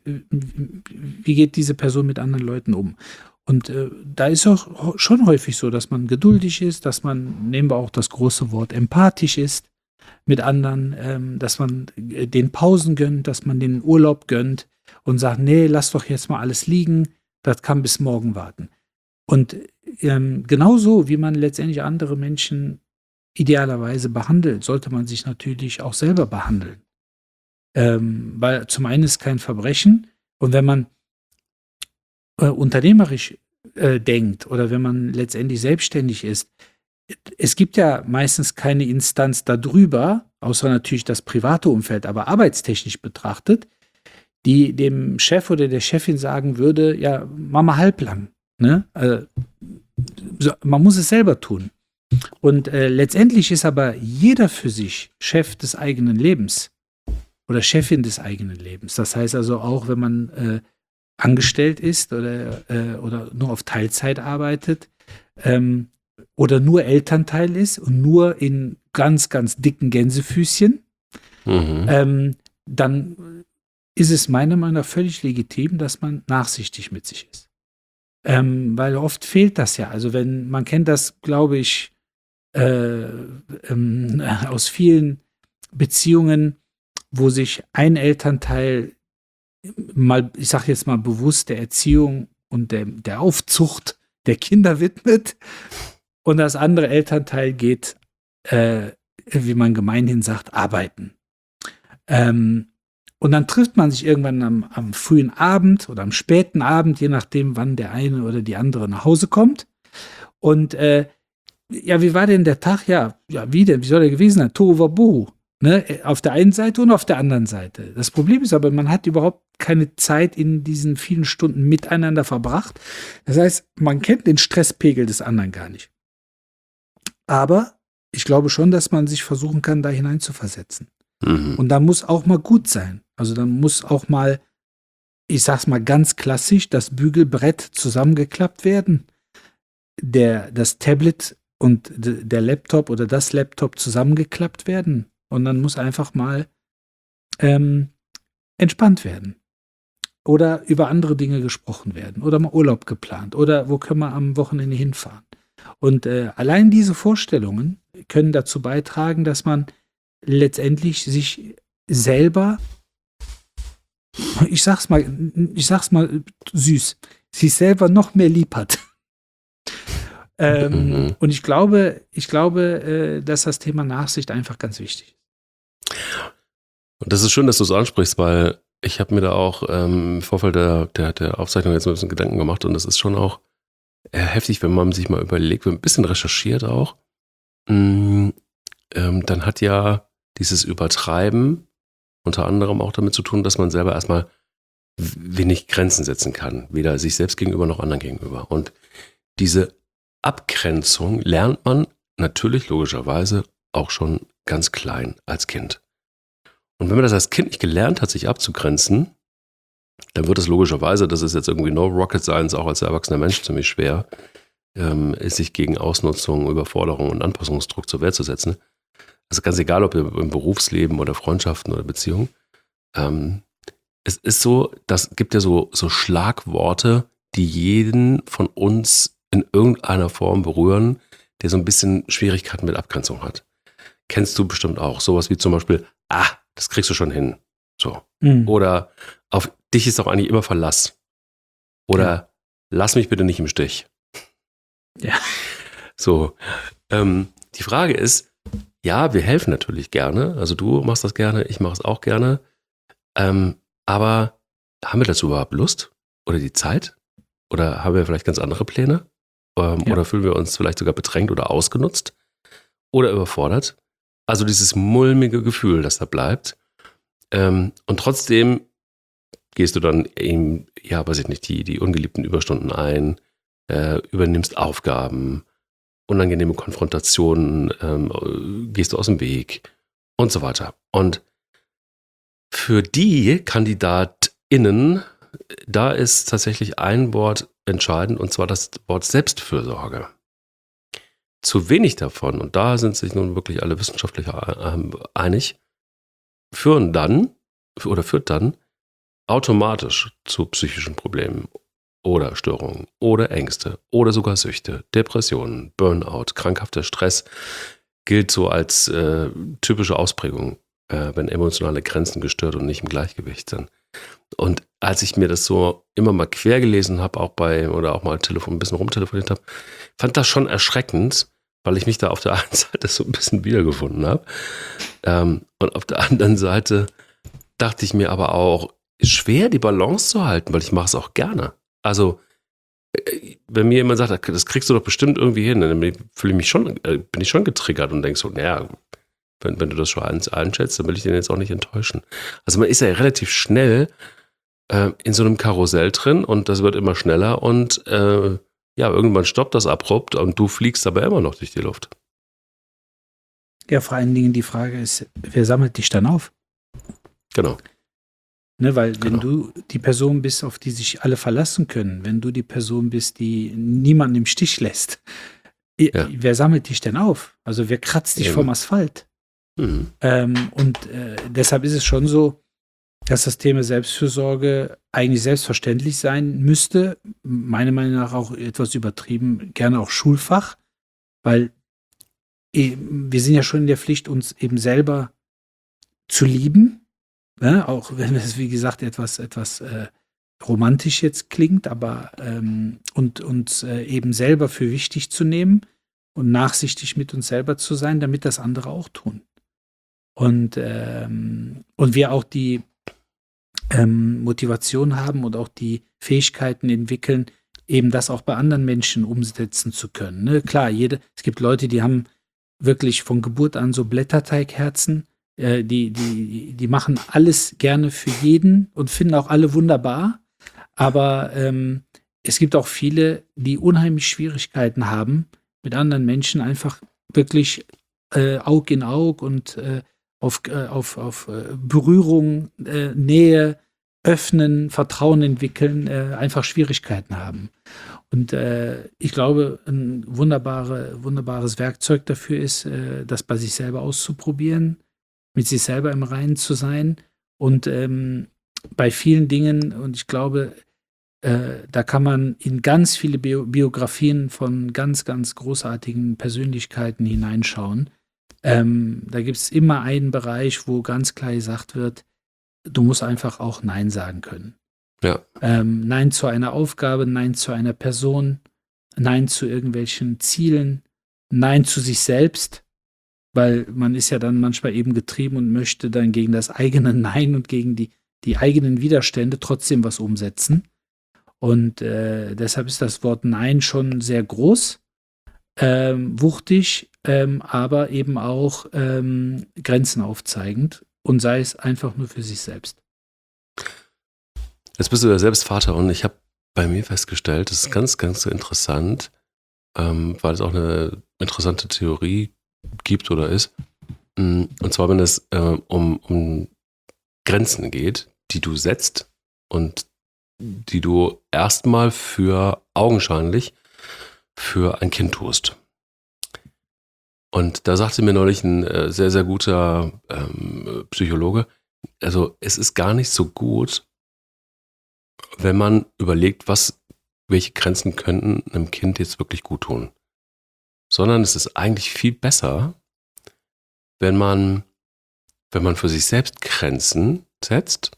wie geht diese Person mit anderen Leuten um? Und äh, da ist auch schon häufig so, dass man geduldig ist, dass man, nehmen wir auch das große Wort, empathisch ist mit anderen, ähm, dass man äh, den Pausen gönnt, dass man den Urlaub gönnt und sagt, nee, lass doch jetzt mal alles liegen, das kann bis morgen warten. Und ähm, genauso, wie man letztendlich andere Menschen idealerweise behandelt, sollte man sich natürlich auch selber behandeln. Ähm, weil zum einen ist kein Verbrechen und wenn man äh, unternehmerisch äh, denkt oder wenn man letztendlich selbstständig ist, es gibt ja meistens keine Instanz darüber, außer natürlich das private Umfeld, aber arbeitstechnisch betrachtet, die dem Chef oder der Chefin sagen würde, ja, mach mal halblang. Ne? Also, so, man muss es selber tun. Und äh, letztendlich ist aber jeder für sich Chef des eigenen Lebens oder Chefin des eigenen Lebens. Das heißt also auch, wenn man äh, angestellt ist oder, äh, oder nur auf Teilzeit arbeitet, ähm, oder nur Elternteil ist und nur in ganz, ganz dicken Gänsefüßchen, mhm. ähm, dann ist es meiner Meinung nach völlig legitim, dass man nachsichtig mit sich ist. Ähm, weil oft fehlt das ja. Also wenn, man kennt das, glaube ich, äh, ähm, aus vielen Beziehungen, wo sich ein Elternteil mal, ich sage jetzt mal bewusst der Erziehung und der, der Aufzucht der Kinder widmet. Und das andere Elternteil geht, äh, wie man gemeinhin sagt, arbeiten. Ähm, und dann trifft man sich irgendwann am, am frühen Abend oder am späten Abend, je nachdem, wann der eine oder die andere nach Hause kommt. Und äh, ja, wie war denn der Tag? Ja, ja, wie denn? Wie soll der gewesen sein? Tohu wabohu. Ne? Auf der einen Seite und auf der anderen Seite. Das Problem ist aber, man hat überhaupt keine Zeit in diesen vielen Stunden miteinander verbracht. Das heißt, man kennt den Stresspegel des anderen gar nicht. Aber ich glaube schon, dass man sich versuchen kann, da hineinzuversetzen. Mhm. Und da muss auch mal gut sein. Also dann muss auch mal, ich sag's mal ganz klassisch, das Bügelbrett zusammengeklappt werden. Der, das Tablet und d- der Laptop oder das Laptop zusammengeklappt werden. Und dann muss einfach mal ähm, entspannt werden. Oder über andere Dinge gesprochen werden. Oder mal Urlaub geplant. Oder wo können wir am Wochenende hinfahren. Und äh, allein diese Vorstellungen können dazu beitragen, dass man letztendlich sich selber, ich sag's mal, ich sag's mal süß, sich selber noch mehr lieb hat. ähm, mhm. Und ich glaube, ich glaube, äh, dass das Thema Nachsicht einfach ganz wichtig ist. Und das ist schön, dass du es ansprichst, weil ich habe mir da auch ähm, im Vorfeld der, der, der Aufzeichnung jetzt ein bisschen Gedanken gemacht und das ist schon auch heftig, wenn man sich mal überlegt, wenn ein bisschen recherchiert auch, mh, ähm, dann hat ja dieses Übertreiben unter anderem auch damit zu tun, dass man selber erstmal wenig Grenzen setzen kann, weder sich selbst gegenüber noch anderen gegenüber. Und diese Abgrenzung lernt man natürlich logischerweise auch schon ganz klein als Kind. Und wenn man das als Kind nicht gelernt hat, sich abzugrenzen, dann wird es logischerweise, das ist jetzt irgendwie no rocket science, auch als erwachsener Mensch ziemlich schwer, ähm, sich gegen Ausnutzung, Überforderung und Anpassungsdruck zur Wehr zu setzen. Also ganz egal, ob im Berufsleben oder Freundschaften oder Beziehungen. Ähm, es ist so, das gibt ja so, so Schlagworte, die jeden von uns in irgendeiner Form berühren, der so ein bisschen Schwierigkeiten mit Abgrenzung hat. Kennst du bestimmt auch. Sowas wie zum Beispiel, ah, das kriegst du schon hin. So. Mhm. Oder auf dich ist auch eigentlich immer Verlass. Oder ja. Lass mich bitte nicht im Stich. Ja. So. Ähm, die Frage ist, ja, wir helfen natürlich gerne. Also du machst das gerne, ich mache es auch gerne. Ähm, aber haben wir dazu überhaupt Lust? Oder die Zeit? Oder haben wir vielleicht ganz andere Pläne? Ähm, ja. Oder fühlen wir uns vielleicht sogar bedrängt oder ausgenutzt? Oder überfordert? Also dieses mulmige Gefühl, das da bleibt. Ähm, und trotzdem gehst du dann eben, ja, weiß ich nicht, die, die ungeliebten Überstunden ein, äh, übernimmst Aufgaben, unangenehme Konfrontationen, ähm, gehst du aus dem Weg und so weiter. Und für die KandidatInnen, da ist tatsächlich ein Wort entscheidend, und zwar das Wort Selbstfürsorge. Zu wenig davon, und da sind sich nun wirklich alle Wissenschaftler einig, führen dann oder führt dann automatisch zu psychischen Problemen oder Störungen oder Ängste oder sogar Süchte, Depressionen, Burnout, krankhafter Stress gilt so als äh, typische Ausprägung, äh, wenn emotionale Grenzen gestört und nicht im Gleichgewicht sind. Und als ich mir das so immer mal quer gelesen habe, auch bei oder auch mal Telefon, ein bisschen rumtelefoniert habe, fand das schon erschreckend, weil ich mich da auf der einen Seite so ein bisschen wiedergefunden habe. Ähm, und auf der anderen Seite dachte ich mir aber auch, schwer die Balance zu halten, weil ich mache es auch gerne. Also, wenn mir jemand sagt, das kriegst du doch bestimmt irgendwie hin, dann fühle ich mich schon, bin ich schon getriggert und denke so, naja, wenn, wenn du das schon einschätzt, dann will ich den jetzt auch nicht enttäuschen. Also man ist ja relativ schnell äh, in so einem Karussell drin und das wird immer schneller und äh, ja, irgendwann stoppt das abrupt und du fliegst aber immer noch durch die Luft. Ja, vor allen Dingen die Frage ist, wer sammelt dich dann auf? Genau. Ne, weil genau. wenn du die Person bist, auf die sich alle verlassen können, wenn du die Person bist, die niemanden im Stich lässt, ja. wer sammelt dich denn auf? Also wer kratzt dich ja. vom Asphalt? Mhm. Ähm, und äh, deshalb ist es schon so, dass das Thema Selbstfürsorge eigentlich selbstverständlich sein müsste. Meiner Meinung nach auch etwas übertrieben, gerne auch Schulfach, weil eh, wir sind ja schon in der Pflicht, uns eben selber zu lieben. Ja, auch wenn es, wie gesagt, etwas, etwas äh, romantisch jetzt klingt, aber ähm, und uns äh, eben selber für wichtig zu nehmen und nachsichtig mit uns selber zu sein, damit das andere auch tun. Und, ähm, und wir auch die ähm, Motivation haben und auch die Fähigkeiten entwickeln, eben das auch bei anderen Menschen umsetzen zu können. Ne? Klar, jede, es gibt Leute, die haben wirklich von Geburt an so Blätterteigherzen, äh, die, die, die machen alles gerne für jeden und finden auch alle wunderbar. Aber ähm, es gibt auch viele, die unheimlich Schwierigkeiten haben, mit anderen Menschen einfach wirklich äh, Aug in Aug und äh, auf, äh, auf, auf äh, Berührung, äh, Nähe, Öffnen, Vertrauen entwickeln, äh, einfach Schwierigkeiten haben. Und äh, ich glaube, ein wunderbare, wunderbares Werkzeug dafür ist, äh, das bei sich selber auszuprobieren, mit sich selber im Reinen zu sein. Und ähm, bei vielen Dingen, und ich glaube, äh, da kann man in ganz viele Bio- Biografien von ganz, ganz großartigen Persönlichkeiten hineinschauen. Ähm, da gibt es immer einen Bereich, wo ganz klar gesagt wird, du musst einfach auch Nein sagen können. Ja. Ähm, Nein zu einer Aufgabe, Nein zu einer Person, Nein zu irgendwelchen Zielen, Nein zu sich selbst, weil man ist ja dann manchmal eben getrieben und möchte dann gegen das eigene Nein und gegen die, die eigenen Widerstände trotzdem was umsetzen. Und äh, deshalb ist das Wort Nein schon sehr groß, ähm, wuchtig, ähm, aber eben auch ähm, Grenzen aufzeigend und sei es einfach nur für sich selbst. Jetzt bist du ja selbst Vater und ich habe bei mir festgestellt, das ist ganz, ganz interessant, ähm, weil es auch eine interessante Theorie gibt oder ist. Und zwar, wenn es äh, um, um Grenzen geht, die du setzt und die du erstmal für augenscheinlich für ein Kind tust. Und da sagte mir neulich ein äh, sehr, sehr guter ähm, Psychologe, also es ist gar nicht so gut, wenn man überlegt, was, welche Grenzen könnten einem Kind jetzt wirklich gut tun. Sondern es ist eigentlich viel besser, wenn man, wenn man für sich selbst Grenzen setzt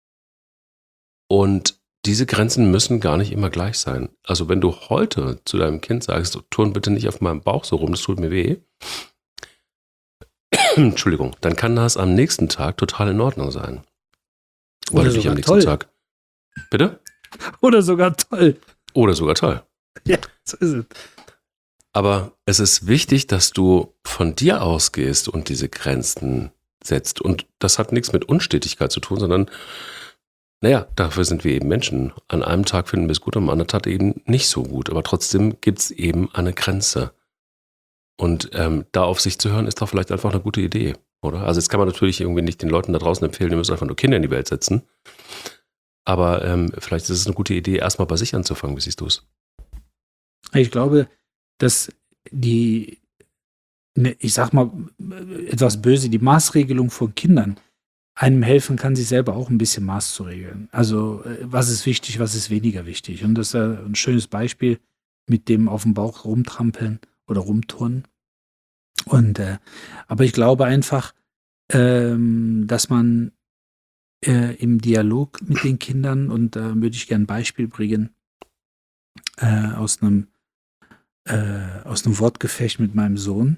und diese Grenzen müssen gar nicht immer gleich sein. Also wenn du heute zu deinem Kind sagst, turn bitte nicht auf meinem Bauch so rum, das tut mir weh. Entschuldigung, dann kann das am nächsten Tag total in Ordnung sein. Weil Oder du dich am sogar nächsten toll. Tag. Bitte? Oder sogar toll. Oder sogar toll. Ja, so ist es. Aber es ist wichtig, dass du von dir ausgehst und diese Grenzen setzt. Und das hat nichts mit Unstetigkeit zu tun, sondern, naja, dafür sind wir eben Menschen. An einem Tag finden wir es gut, am anderen Tag eben nicht so gut. Aber trotzdem gibt es eben eine Grenze. Und ähm, da auf sich zu hören, ist doch vielleicht einfach eine gute Idee, oder? Also jetzt kann man natürlich irgendwie nicht den Leuten da draußen empfehlen, die müssen einfach nur Kinder in die Welt setzen. Aber ähm, vielleicht ist es eine gute Idee, erstmal bei sich anzufangen. Wie siehst du es? Ich glaube, dass die, ne, ich sag mal etwas böse, die Maßregelung von Kindern einem helfen kann, sich selber auch ein bisschen Maß zu regeln. Also äh, was ist wichtig, was ist weniger wichtig. Und das ist äh, ein schönes Beispiel mit dem auf dem Bauch rumtrampeln oder rumturnen. Und äh, aber ich glaube einfach, ähm, dass man äh, im Dialog mit den Kindern, und da würde ich gerne ein Beispiel bringen, äh, aus einem äh, aus einem Wortgefecht mit meinem Sohn,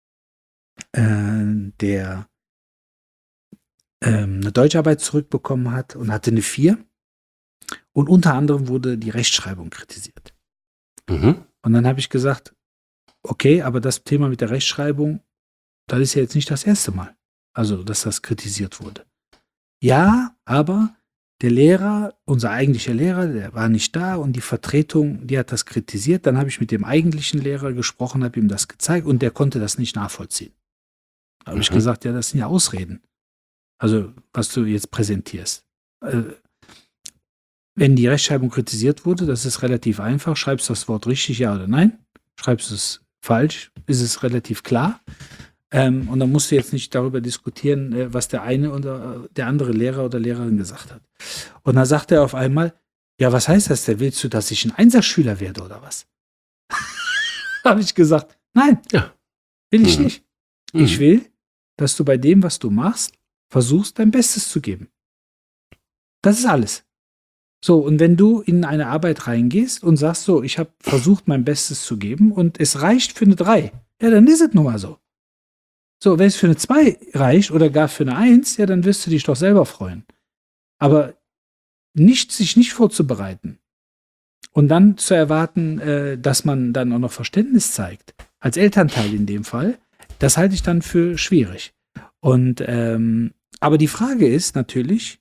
äh, der ähm, eine Deutscharbeit zurückbekommen hat und hatte eine vier. Und unter anderem wurde die Rechtschreibung kritisiert. Mhm. Und dann habe ich gesagt, okay, aber das Thema mit der Rechtschreibung, das ist ja jetzt nicht das erste Mal, also dass das kritisiert wurde. Ja, aber der Lehrer, unser eigentlicher Lehrer, der war nicht da und die Vertretung, die hat das kritisiert. Dann habe ich mit dem eigentlichen Lehrer gesprochen, habe ihm das gezeigt und der konnte das nicht nachvollziehen. Da habe Mhm. ich gesagt, ja, das sind ja Ausreden. Also, was du jetzt präsentierst. Äh, wenn die Rechtschreibung kritisiert wurde, das ist relativ einfach. Schreibst du das Wort richtig, ja oder nein? Schreibst du es falsch, ist es relativ klar. Ähm, und dann musst du jetzt nicht darüber diskutieren, äh, was der eine oder der andere Lehrer oder Lehrerin gesagt hat. Und dann sagt er auf einmal, ja, was heißt das denn? Willst du, dass ich ein Einserschüler werde oder was? Habe ich gesagt, nein, Ja. will ich Mhm. nicht. Ich will, dass du bei dem, was du machst, versuchst, dein Bestes zu geben. Das ist alles. So, und wenn du in eine Arbeit reingehst und sagst so, ich habe versucht, mein Bestes zu geben und es reicht für eine drei, ja, dann ist es nun mal so. So, wenn es für eine zwei reicht oder gar für eine eins, ja, dann wirst du dich doch selber freuen. Aber nicht, sich nicht vorzubereiten und dann zu erwarten, äh, dass man dann auch noch Verständnis zeigt, als Elternteil in dem Fall, das halte ich dann für schwierig. Und ähm, aber die Frage ist natürlich,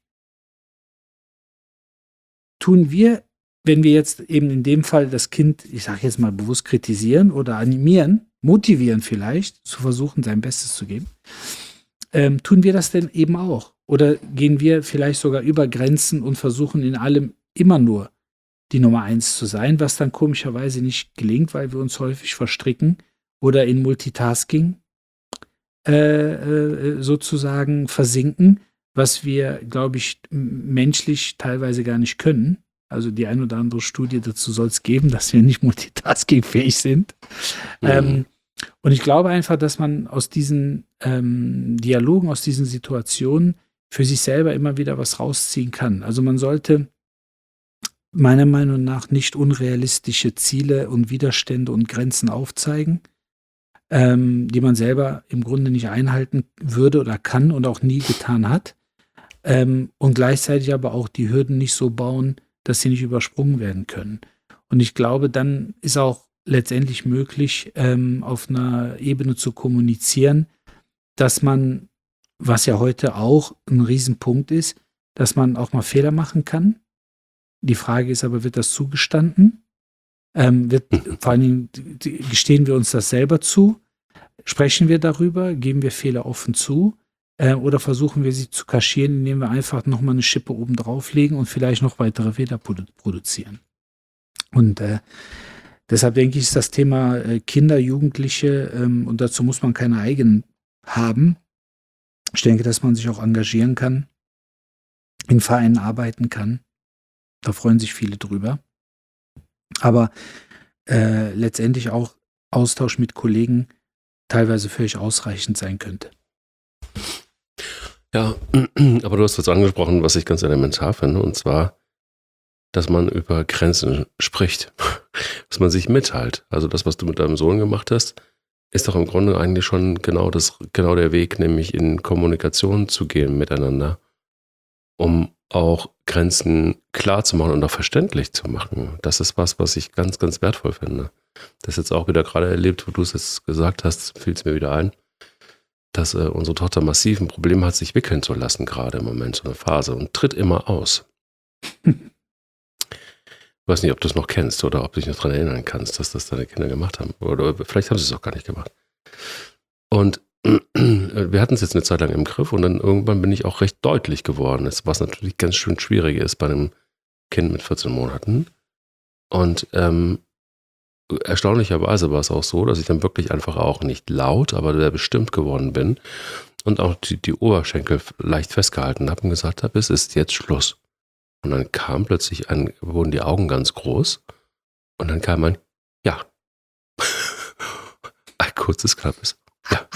tun wir, wenn wir jetzt eben in dem Fall das Kind, ich sage jetzt mal bewusst kritisieren oder animieren, motivieren vielleicht, zu versuchen, sein Bestes zu geben, ähm, tun wir das denn eben auch? Oder gehen wir vielleicht sogar über Grenzen und versuchen in allem immer nur die Nummer eins zu sein, was dann komischerweise nicht gelingt, weil wir uns häufig verstricken oder in Multitasking äh, äh, sozusagen versinken, was wir, glaube ich, menschlich teilweise gar nicht können. Also die ein oder andere Studie dazu soll es geben, dass wir nicht multitaskingfähig sind. Mhm. Ähm, und ich glaube einfach, dass man aus diesen ähm, Dialogen, aus diesen Situationen für sich selber immer wieder was rausziehen kann. Also man sollte meiner Meinung nach nicht unrealistische Ziele und Widerstände und Grenzen aufzeigen, ähm, die man selber im Grunde nicht einhalten würde oder kann und auch nie getan hat. Ähm, und gleichzeitig aber auch die Hürden nicht so bauen, dass sie nicht übersprungen werden können. Und ich glaube, dann ist auch letztendlich möglich, ähm, auf einer Ebene zu kommunizieren, dass man, was ja heute auch ein Riesenpunkt ist, dass man auch mal Fehler machen kann, Die Frage ist aber, wird das zugestanden? Ähm, wird, vor allen Dingen gestehen wir uns das selber zu? Sprechen wir darüber? Geben wir Fehler offen zu? Äh, oder versuchen wir sie zu kaschieren, indem wir einfach nochmal eine Schippe oben drauflegen und vielleicht noch weitere Fehler produ- produzieren? Und äh, deshalb denke ich, ist das Thema äh, Kinder, Jugendliche, ähm, und dazu muss man keine eigenen haben. Ich denke, dass man sich auch engagieren kann, in Vereinen arbeiten kann. Da freuen sich viele drüber. Aber äh, letztendlich auch Austausch mit Kollegen teilweise völlig ausreichend sein könnte. Ja, aber du hast was angesprochen, was ich ganz elementar finde, und zwar, dass man über Grenzen spricht, dass man sich mitteilt. Also das, was du mit deinem Sohn gemacht hast, ist doch im Grunde eigentlich schon genau das, genau der Weg, nämlich in Kommunikation zu gehen miteinander, um auch Grenzen klar zu machen und auch verständlich zu machen. Das ist was, was ich ganz, ganz wertvoll finde. Das jetzt auch wieder gerade erlebt, wo du es jetzt gesagt hast, fiel es mir wieder ein, dass äh, unsere Tochter massiv ein Problem hat, sich wickeln zu lassen, gerade im Moment, so eine Phase, und tritt immer aus. Ich weiß nicht, ob du es noch kennst oder ob du dich noch daran erinnern kannst, dass das deine Kinder gemacht haben. Oder vielleicht haben sie es auch gar nicht gemacht. Und wir hatten es jetzt eine Zeit lang im Griff und dann irgendwann bin ich auch recht deutlich geworden, was natürlich ganz schön schwierig ist bei einem Kind mit vierzehn Monaten. Und ähm, erstaunlicherweise war es auch so, dass ich dann wirklich einfach auch nicht laut, aber sehr bestimmt geworden bin und auch die, die Oberschenkel leicht festgehalten habe und gesagt habe, es ist jetzt Schluss. Und dann kam plötzlich ein, wurden die Augen ganz groß und dann kam ein Ja. Ein kurzes, knappes Ja.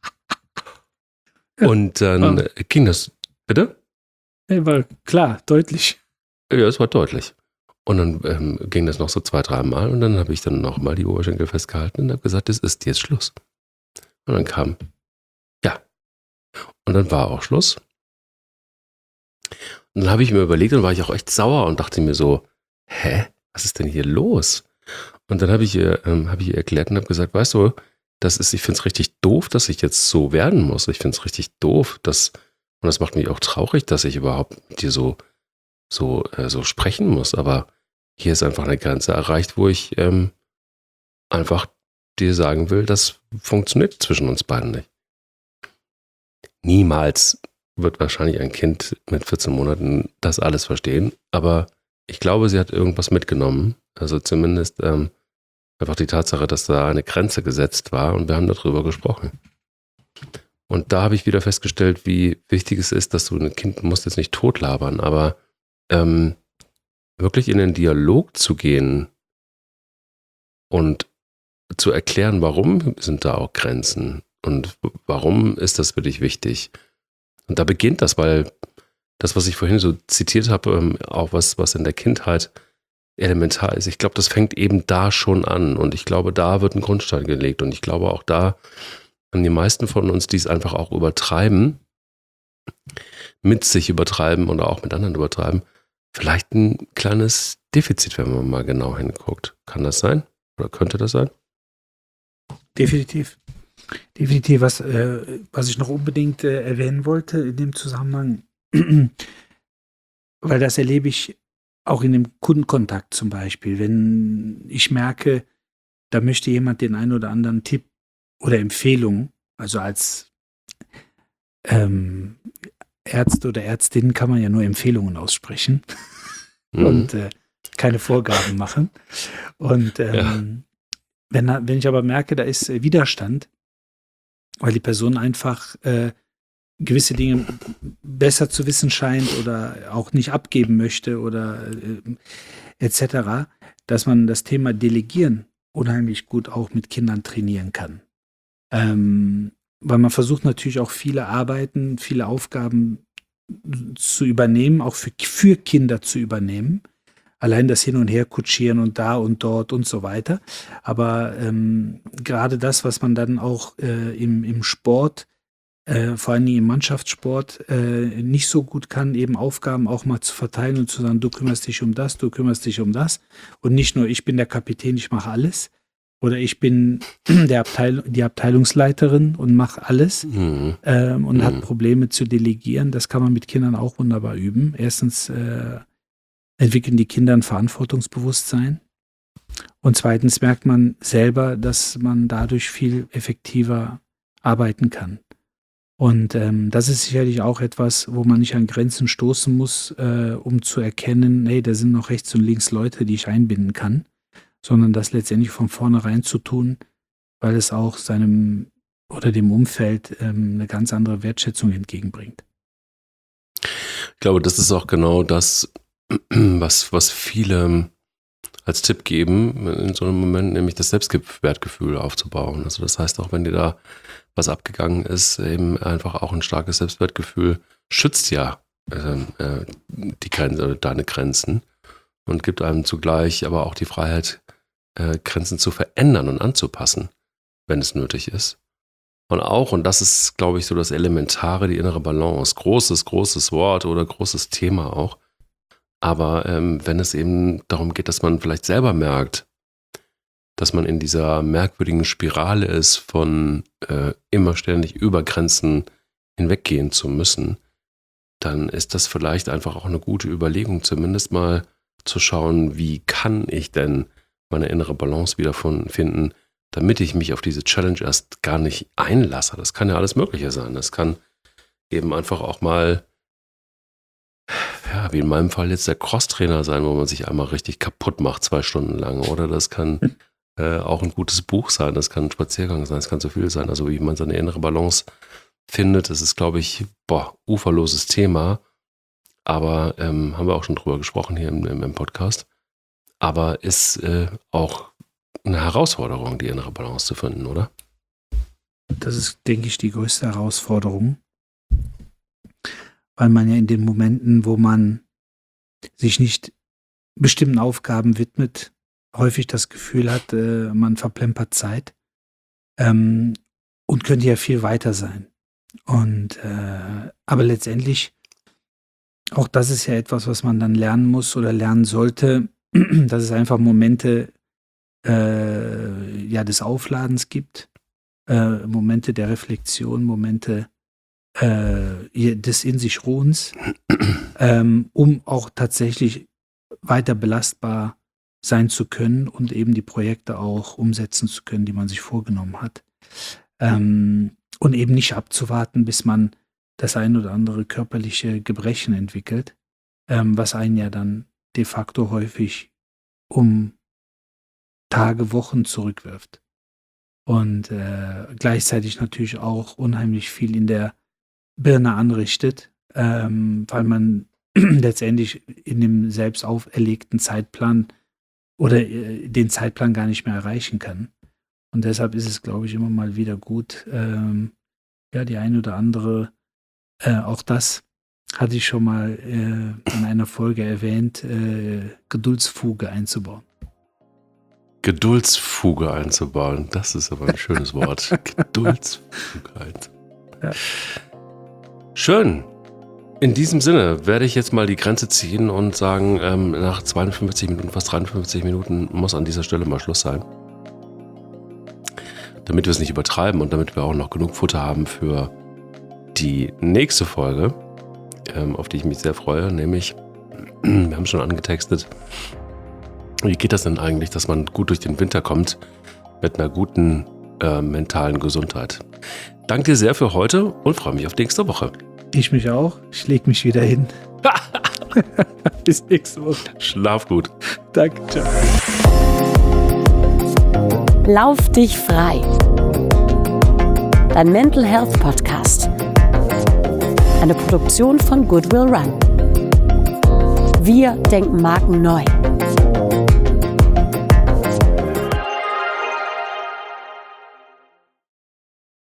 Und dann ja. ging das, bitte? Ja, war klar, deutlich. Ja, es war deutlich. Und dann ähm, ging das noch so zwei, drei Mal und dann habe ich dann nochmal die Oberschenkel festgehalten und habe gesagt, es ist jetzt Schluss. Und dann kam Ja. Und dann war auch Schluss. Und dann habe ich mir überlegt und war ich auch echt sauer und dachte mir so, hä, was ist denn hier los? Und dann habe ich ihr, ähm, habe ich ihr erklärt und habe gesagt, weißt du, das ist, ich finde es richtig doof, dass ich jetzt so werden muss. Ich finde es richtig doof, dass, und das macht mich auch traurig, dass ich überhaupt mit dir so, so, äh, so sprechen muss. Aber hier ist einfach eine Grenze erreicht, wo ich ähm, einfach dir sagen will, das funktioniert zwischen uns beiden nicht. Niemals wird wahrscheinlich ein Kind mit vierzehn Monaten das alles verstehen, aber ich glaube, sie hat irgendwas mitgenommen. Also zumindest ähm, einfach die Tatsache, dass da eine Grenze gesetzt war und wir haben darüber gesprochen. Und da habe ich wieder festgestellt, wie wichtig es ist, dass du ein Kind, du musst jetzt nicht totlabern, aber ähm, wirklich in den Dialog zu gehen und zu erklären, warum sind da auch Grenzen und warum ist das für dich wichtig. Und da beginnt das, weil das, was ich vorhin so zitiert habe, ähm, auch was, was in der Kindheit elementar ist, ich glaube, das fängt eben da schon an und ich glaube, da wird ein Grundstein gelegt und ich glaube auch da haben die meisten von uns, die es einfach auch übertreiben, mit sich übertreiben oder auch mit anderen übertreiben, vielleicht ein kleines Defizit, wenn man mal genau hinguckt. Kann das sein? Oder könnte das sein? Definitiv. Definitiv, was, äh, was ich noch unbedingt äh, erwähnen wollte in dem Zusammenhang, weil das erlebe ich auch in dem Kundenkontakt zum Beispiel, wenn ich merke, da möchte jemand den einen oder anderen Tipp oder Empfehlung, also als ähm, Ärzte oder Ärztin kann man ja nur Empfehlungen aussprechen mhm. und äh, keine Vorgaben machen. Und ähm, ja. wenn, wenn ich aber merke, da ist Widerstand, weil die Person einfach äh, gewisse Dinge besser zu wissen scheint oder auch nicht abgeben möchte oder äh, et cetera, dass man das Thema Delegieren unheimlich gut auch mit Kindern trainieren kann. Ähm, weil man versucht natürlich auch viele Arbeiten, viele Aufgaben zu übernehmen, auch für, für Kinder zu übernehmen. Allein das Hin- und Her-Kutschieren und da und dort und so weiter. Aber ähm, gerade das, was man dann auch äh, im, im Sport, äh, vor allem im Mannschaftssport, äh, nicht so gut kann, eben Aufgaben auch mal zu verteilen und zu sagen, du kümmerst dich um das, du kümmerst dich um das. Und nicht nur, ich bin der Kapitän, ich mache alles. Oder ich bin der Abteil, die Abteilungsleiterin und mache alles mhm. ähm, und mhm. hat Probleme zu delegieren. Das kann man mit Kindern auch wunderbar üben. Erstens äh, entwickeln die Kinder ein Verantwortungsbewusstsein. Und zweitens merkt man selber, dass man dadurch viel effektiver arbeiten kann. Und ähm, das ist sicherlich auch etwas, wo man nicht an Grenzen stoßen muss, äh, um zu erkennen, hey, da sind noch rechts und links Leute, die ich einbinden kann, sondern das letztendlich von vornherein zu tun, weil es auch seinem oder dem Umfeld ähm, eine ganz andere Wertschätzung entgegenbringt. Ich glaube, das ist auch genau das, was, was viele als Tipp geben in so einem Moment, nämlich das Selbstwertgefühl aufzubauen. Also das heißt, auch wenn dir da was abgegangen ist, eben einfach auch ein starkes Selbstwertgefühl schützt ja äh, die Grenze oder deine Grenzen und gibt einem zugleich aber auch die Freiheit, äh, Grenzen zu verändern und anzupassen, wenn es nötig ist. Und auch, und das ist, glaube ich, so das Elementare, die innere Balance. Großes, großes Wort oder großes Thema auch. Aber ähm, wenn es eben darum geht, dass man vielleicht selber merkt, dass man in dieser merkwürdigen Spirale ist, von äh, immer ständig über Grenzen hinweggehen zu müssen, dann ist das vielleicht einfach auch eine gute Überlegung, zumindest mal zu schauen, wie kann ich denn meine innere Balance wiederfinden, damit ich mich auf diese Challenge erst gar nicht einlasse. Das kann ja alles Mögliche sein. Das kann eben einfach auch mal, ja, wie in meinem Fall jetzt der Crosstrainer sein, wo man sich einmal richtig kaputt macht, zwei Stunden lang. Oder das kann äh, auch ein gutes Buch sein, das kann ein Spaziergang sein, das kann so viel sein. Also wie man seine innere Balance findet, das ist, glaube ich, boah, uferloses Thema. Aber ähm, haben wir auch schon drüber gesprochen hier im, im Podcast. Aber ist äh, auch eine Herausforderung, die innere Balance zu finden, oder? Das ist, denke ich, die größte Herausforderung, weil man ja in den Momenten, wo man sich nicht bestimmten Aufgaben widmet, häufig das Gefühl hat, äh, man verplempert Zeit ähm, und könnte ja viel weiter sein. Und äh, aber letztendlich, auch das ist ja etwas, was man dann lernen muss oder lernen sollte, dass es einfach Momente äh, ja, des Aufladens gibt, äh, Momente der Reflexion, Momente äh, des in sich Ruhens, ähm, um auch tatsächlich weiter belastbar sein zu können und eben die Projekte auch umsetzen zu können, die man sich vorgenommen hat. Ähm, und eben nicht abzuwarten, bis man das ein oder andere körperliche Gebrechen entwickelt, ähm, was einen ja dann de facto häufig um Tage, Wochen zurückwirft. Und äh, gleichzeitig natürlich auch unheimlich viel in der Birne anrichtet, ähm, weil man letztendlich in dem selbst auferlegten Zeitplan oder äh, den Zeitplan gar nicht mehr erreichen kann. Und deshalb ist es, glaube ich, immer mal wieder gut, ähm, ja, die ein oder andere, äh, auch das hatte ich schon mal äh, in einer Folge erwähnt, äh, Geduldsfuge einzubauen. Geduldsfuge einzubauen, das ist aber ein schönes Wort. Geduldsfuge einzubauen. Ja. Schön. In diesem Sinne werde ich jetzt mal die Grenze ziehen und sagen, ähm, nach zweiundfünfzig Minuten, fast dreiundfünfzig Minuten muss an dieser Stelle mal Schluss sein. Damit wir es nicht übertreiben und damit wir auch noch genug Futter haben für die nächste Folge, ähm, auf die ich mich sehr freue, nämlich, wir haben schon angetextet, wie geht das denn eigentlich, dass man gut durch den Winter kommt mit einer guten äh, mentalen Gesundheit? Danke dir sehr für heute und freue mich auf nächste Woche. Ich mich auch. Ich lege mich wieder hin. Bis nächste Woche. Schlaf gut. Danke. Ciao. Lauf dich frei. Dein Mental Health Podcast. Eine Produktion von Goodwill Run. Wir denken Marken neu.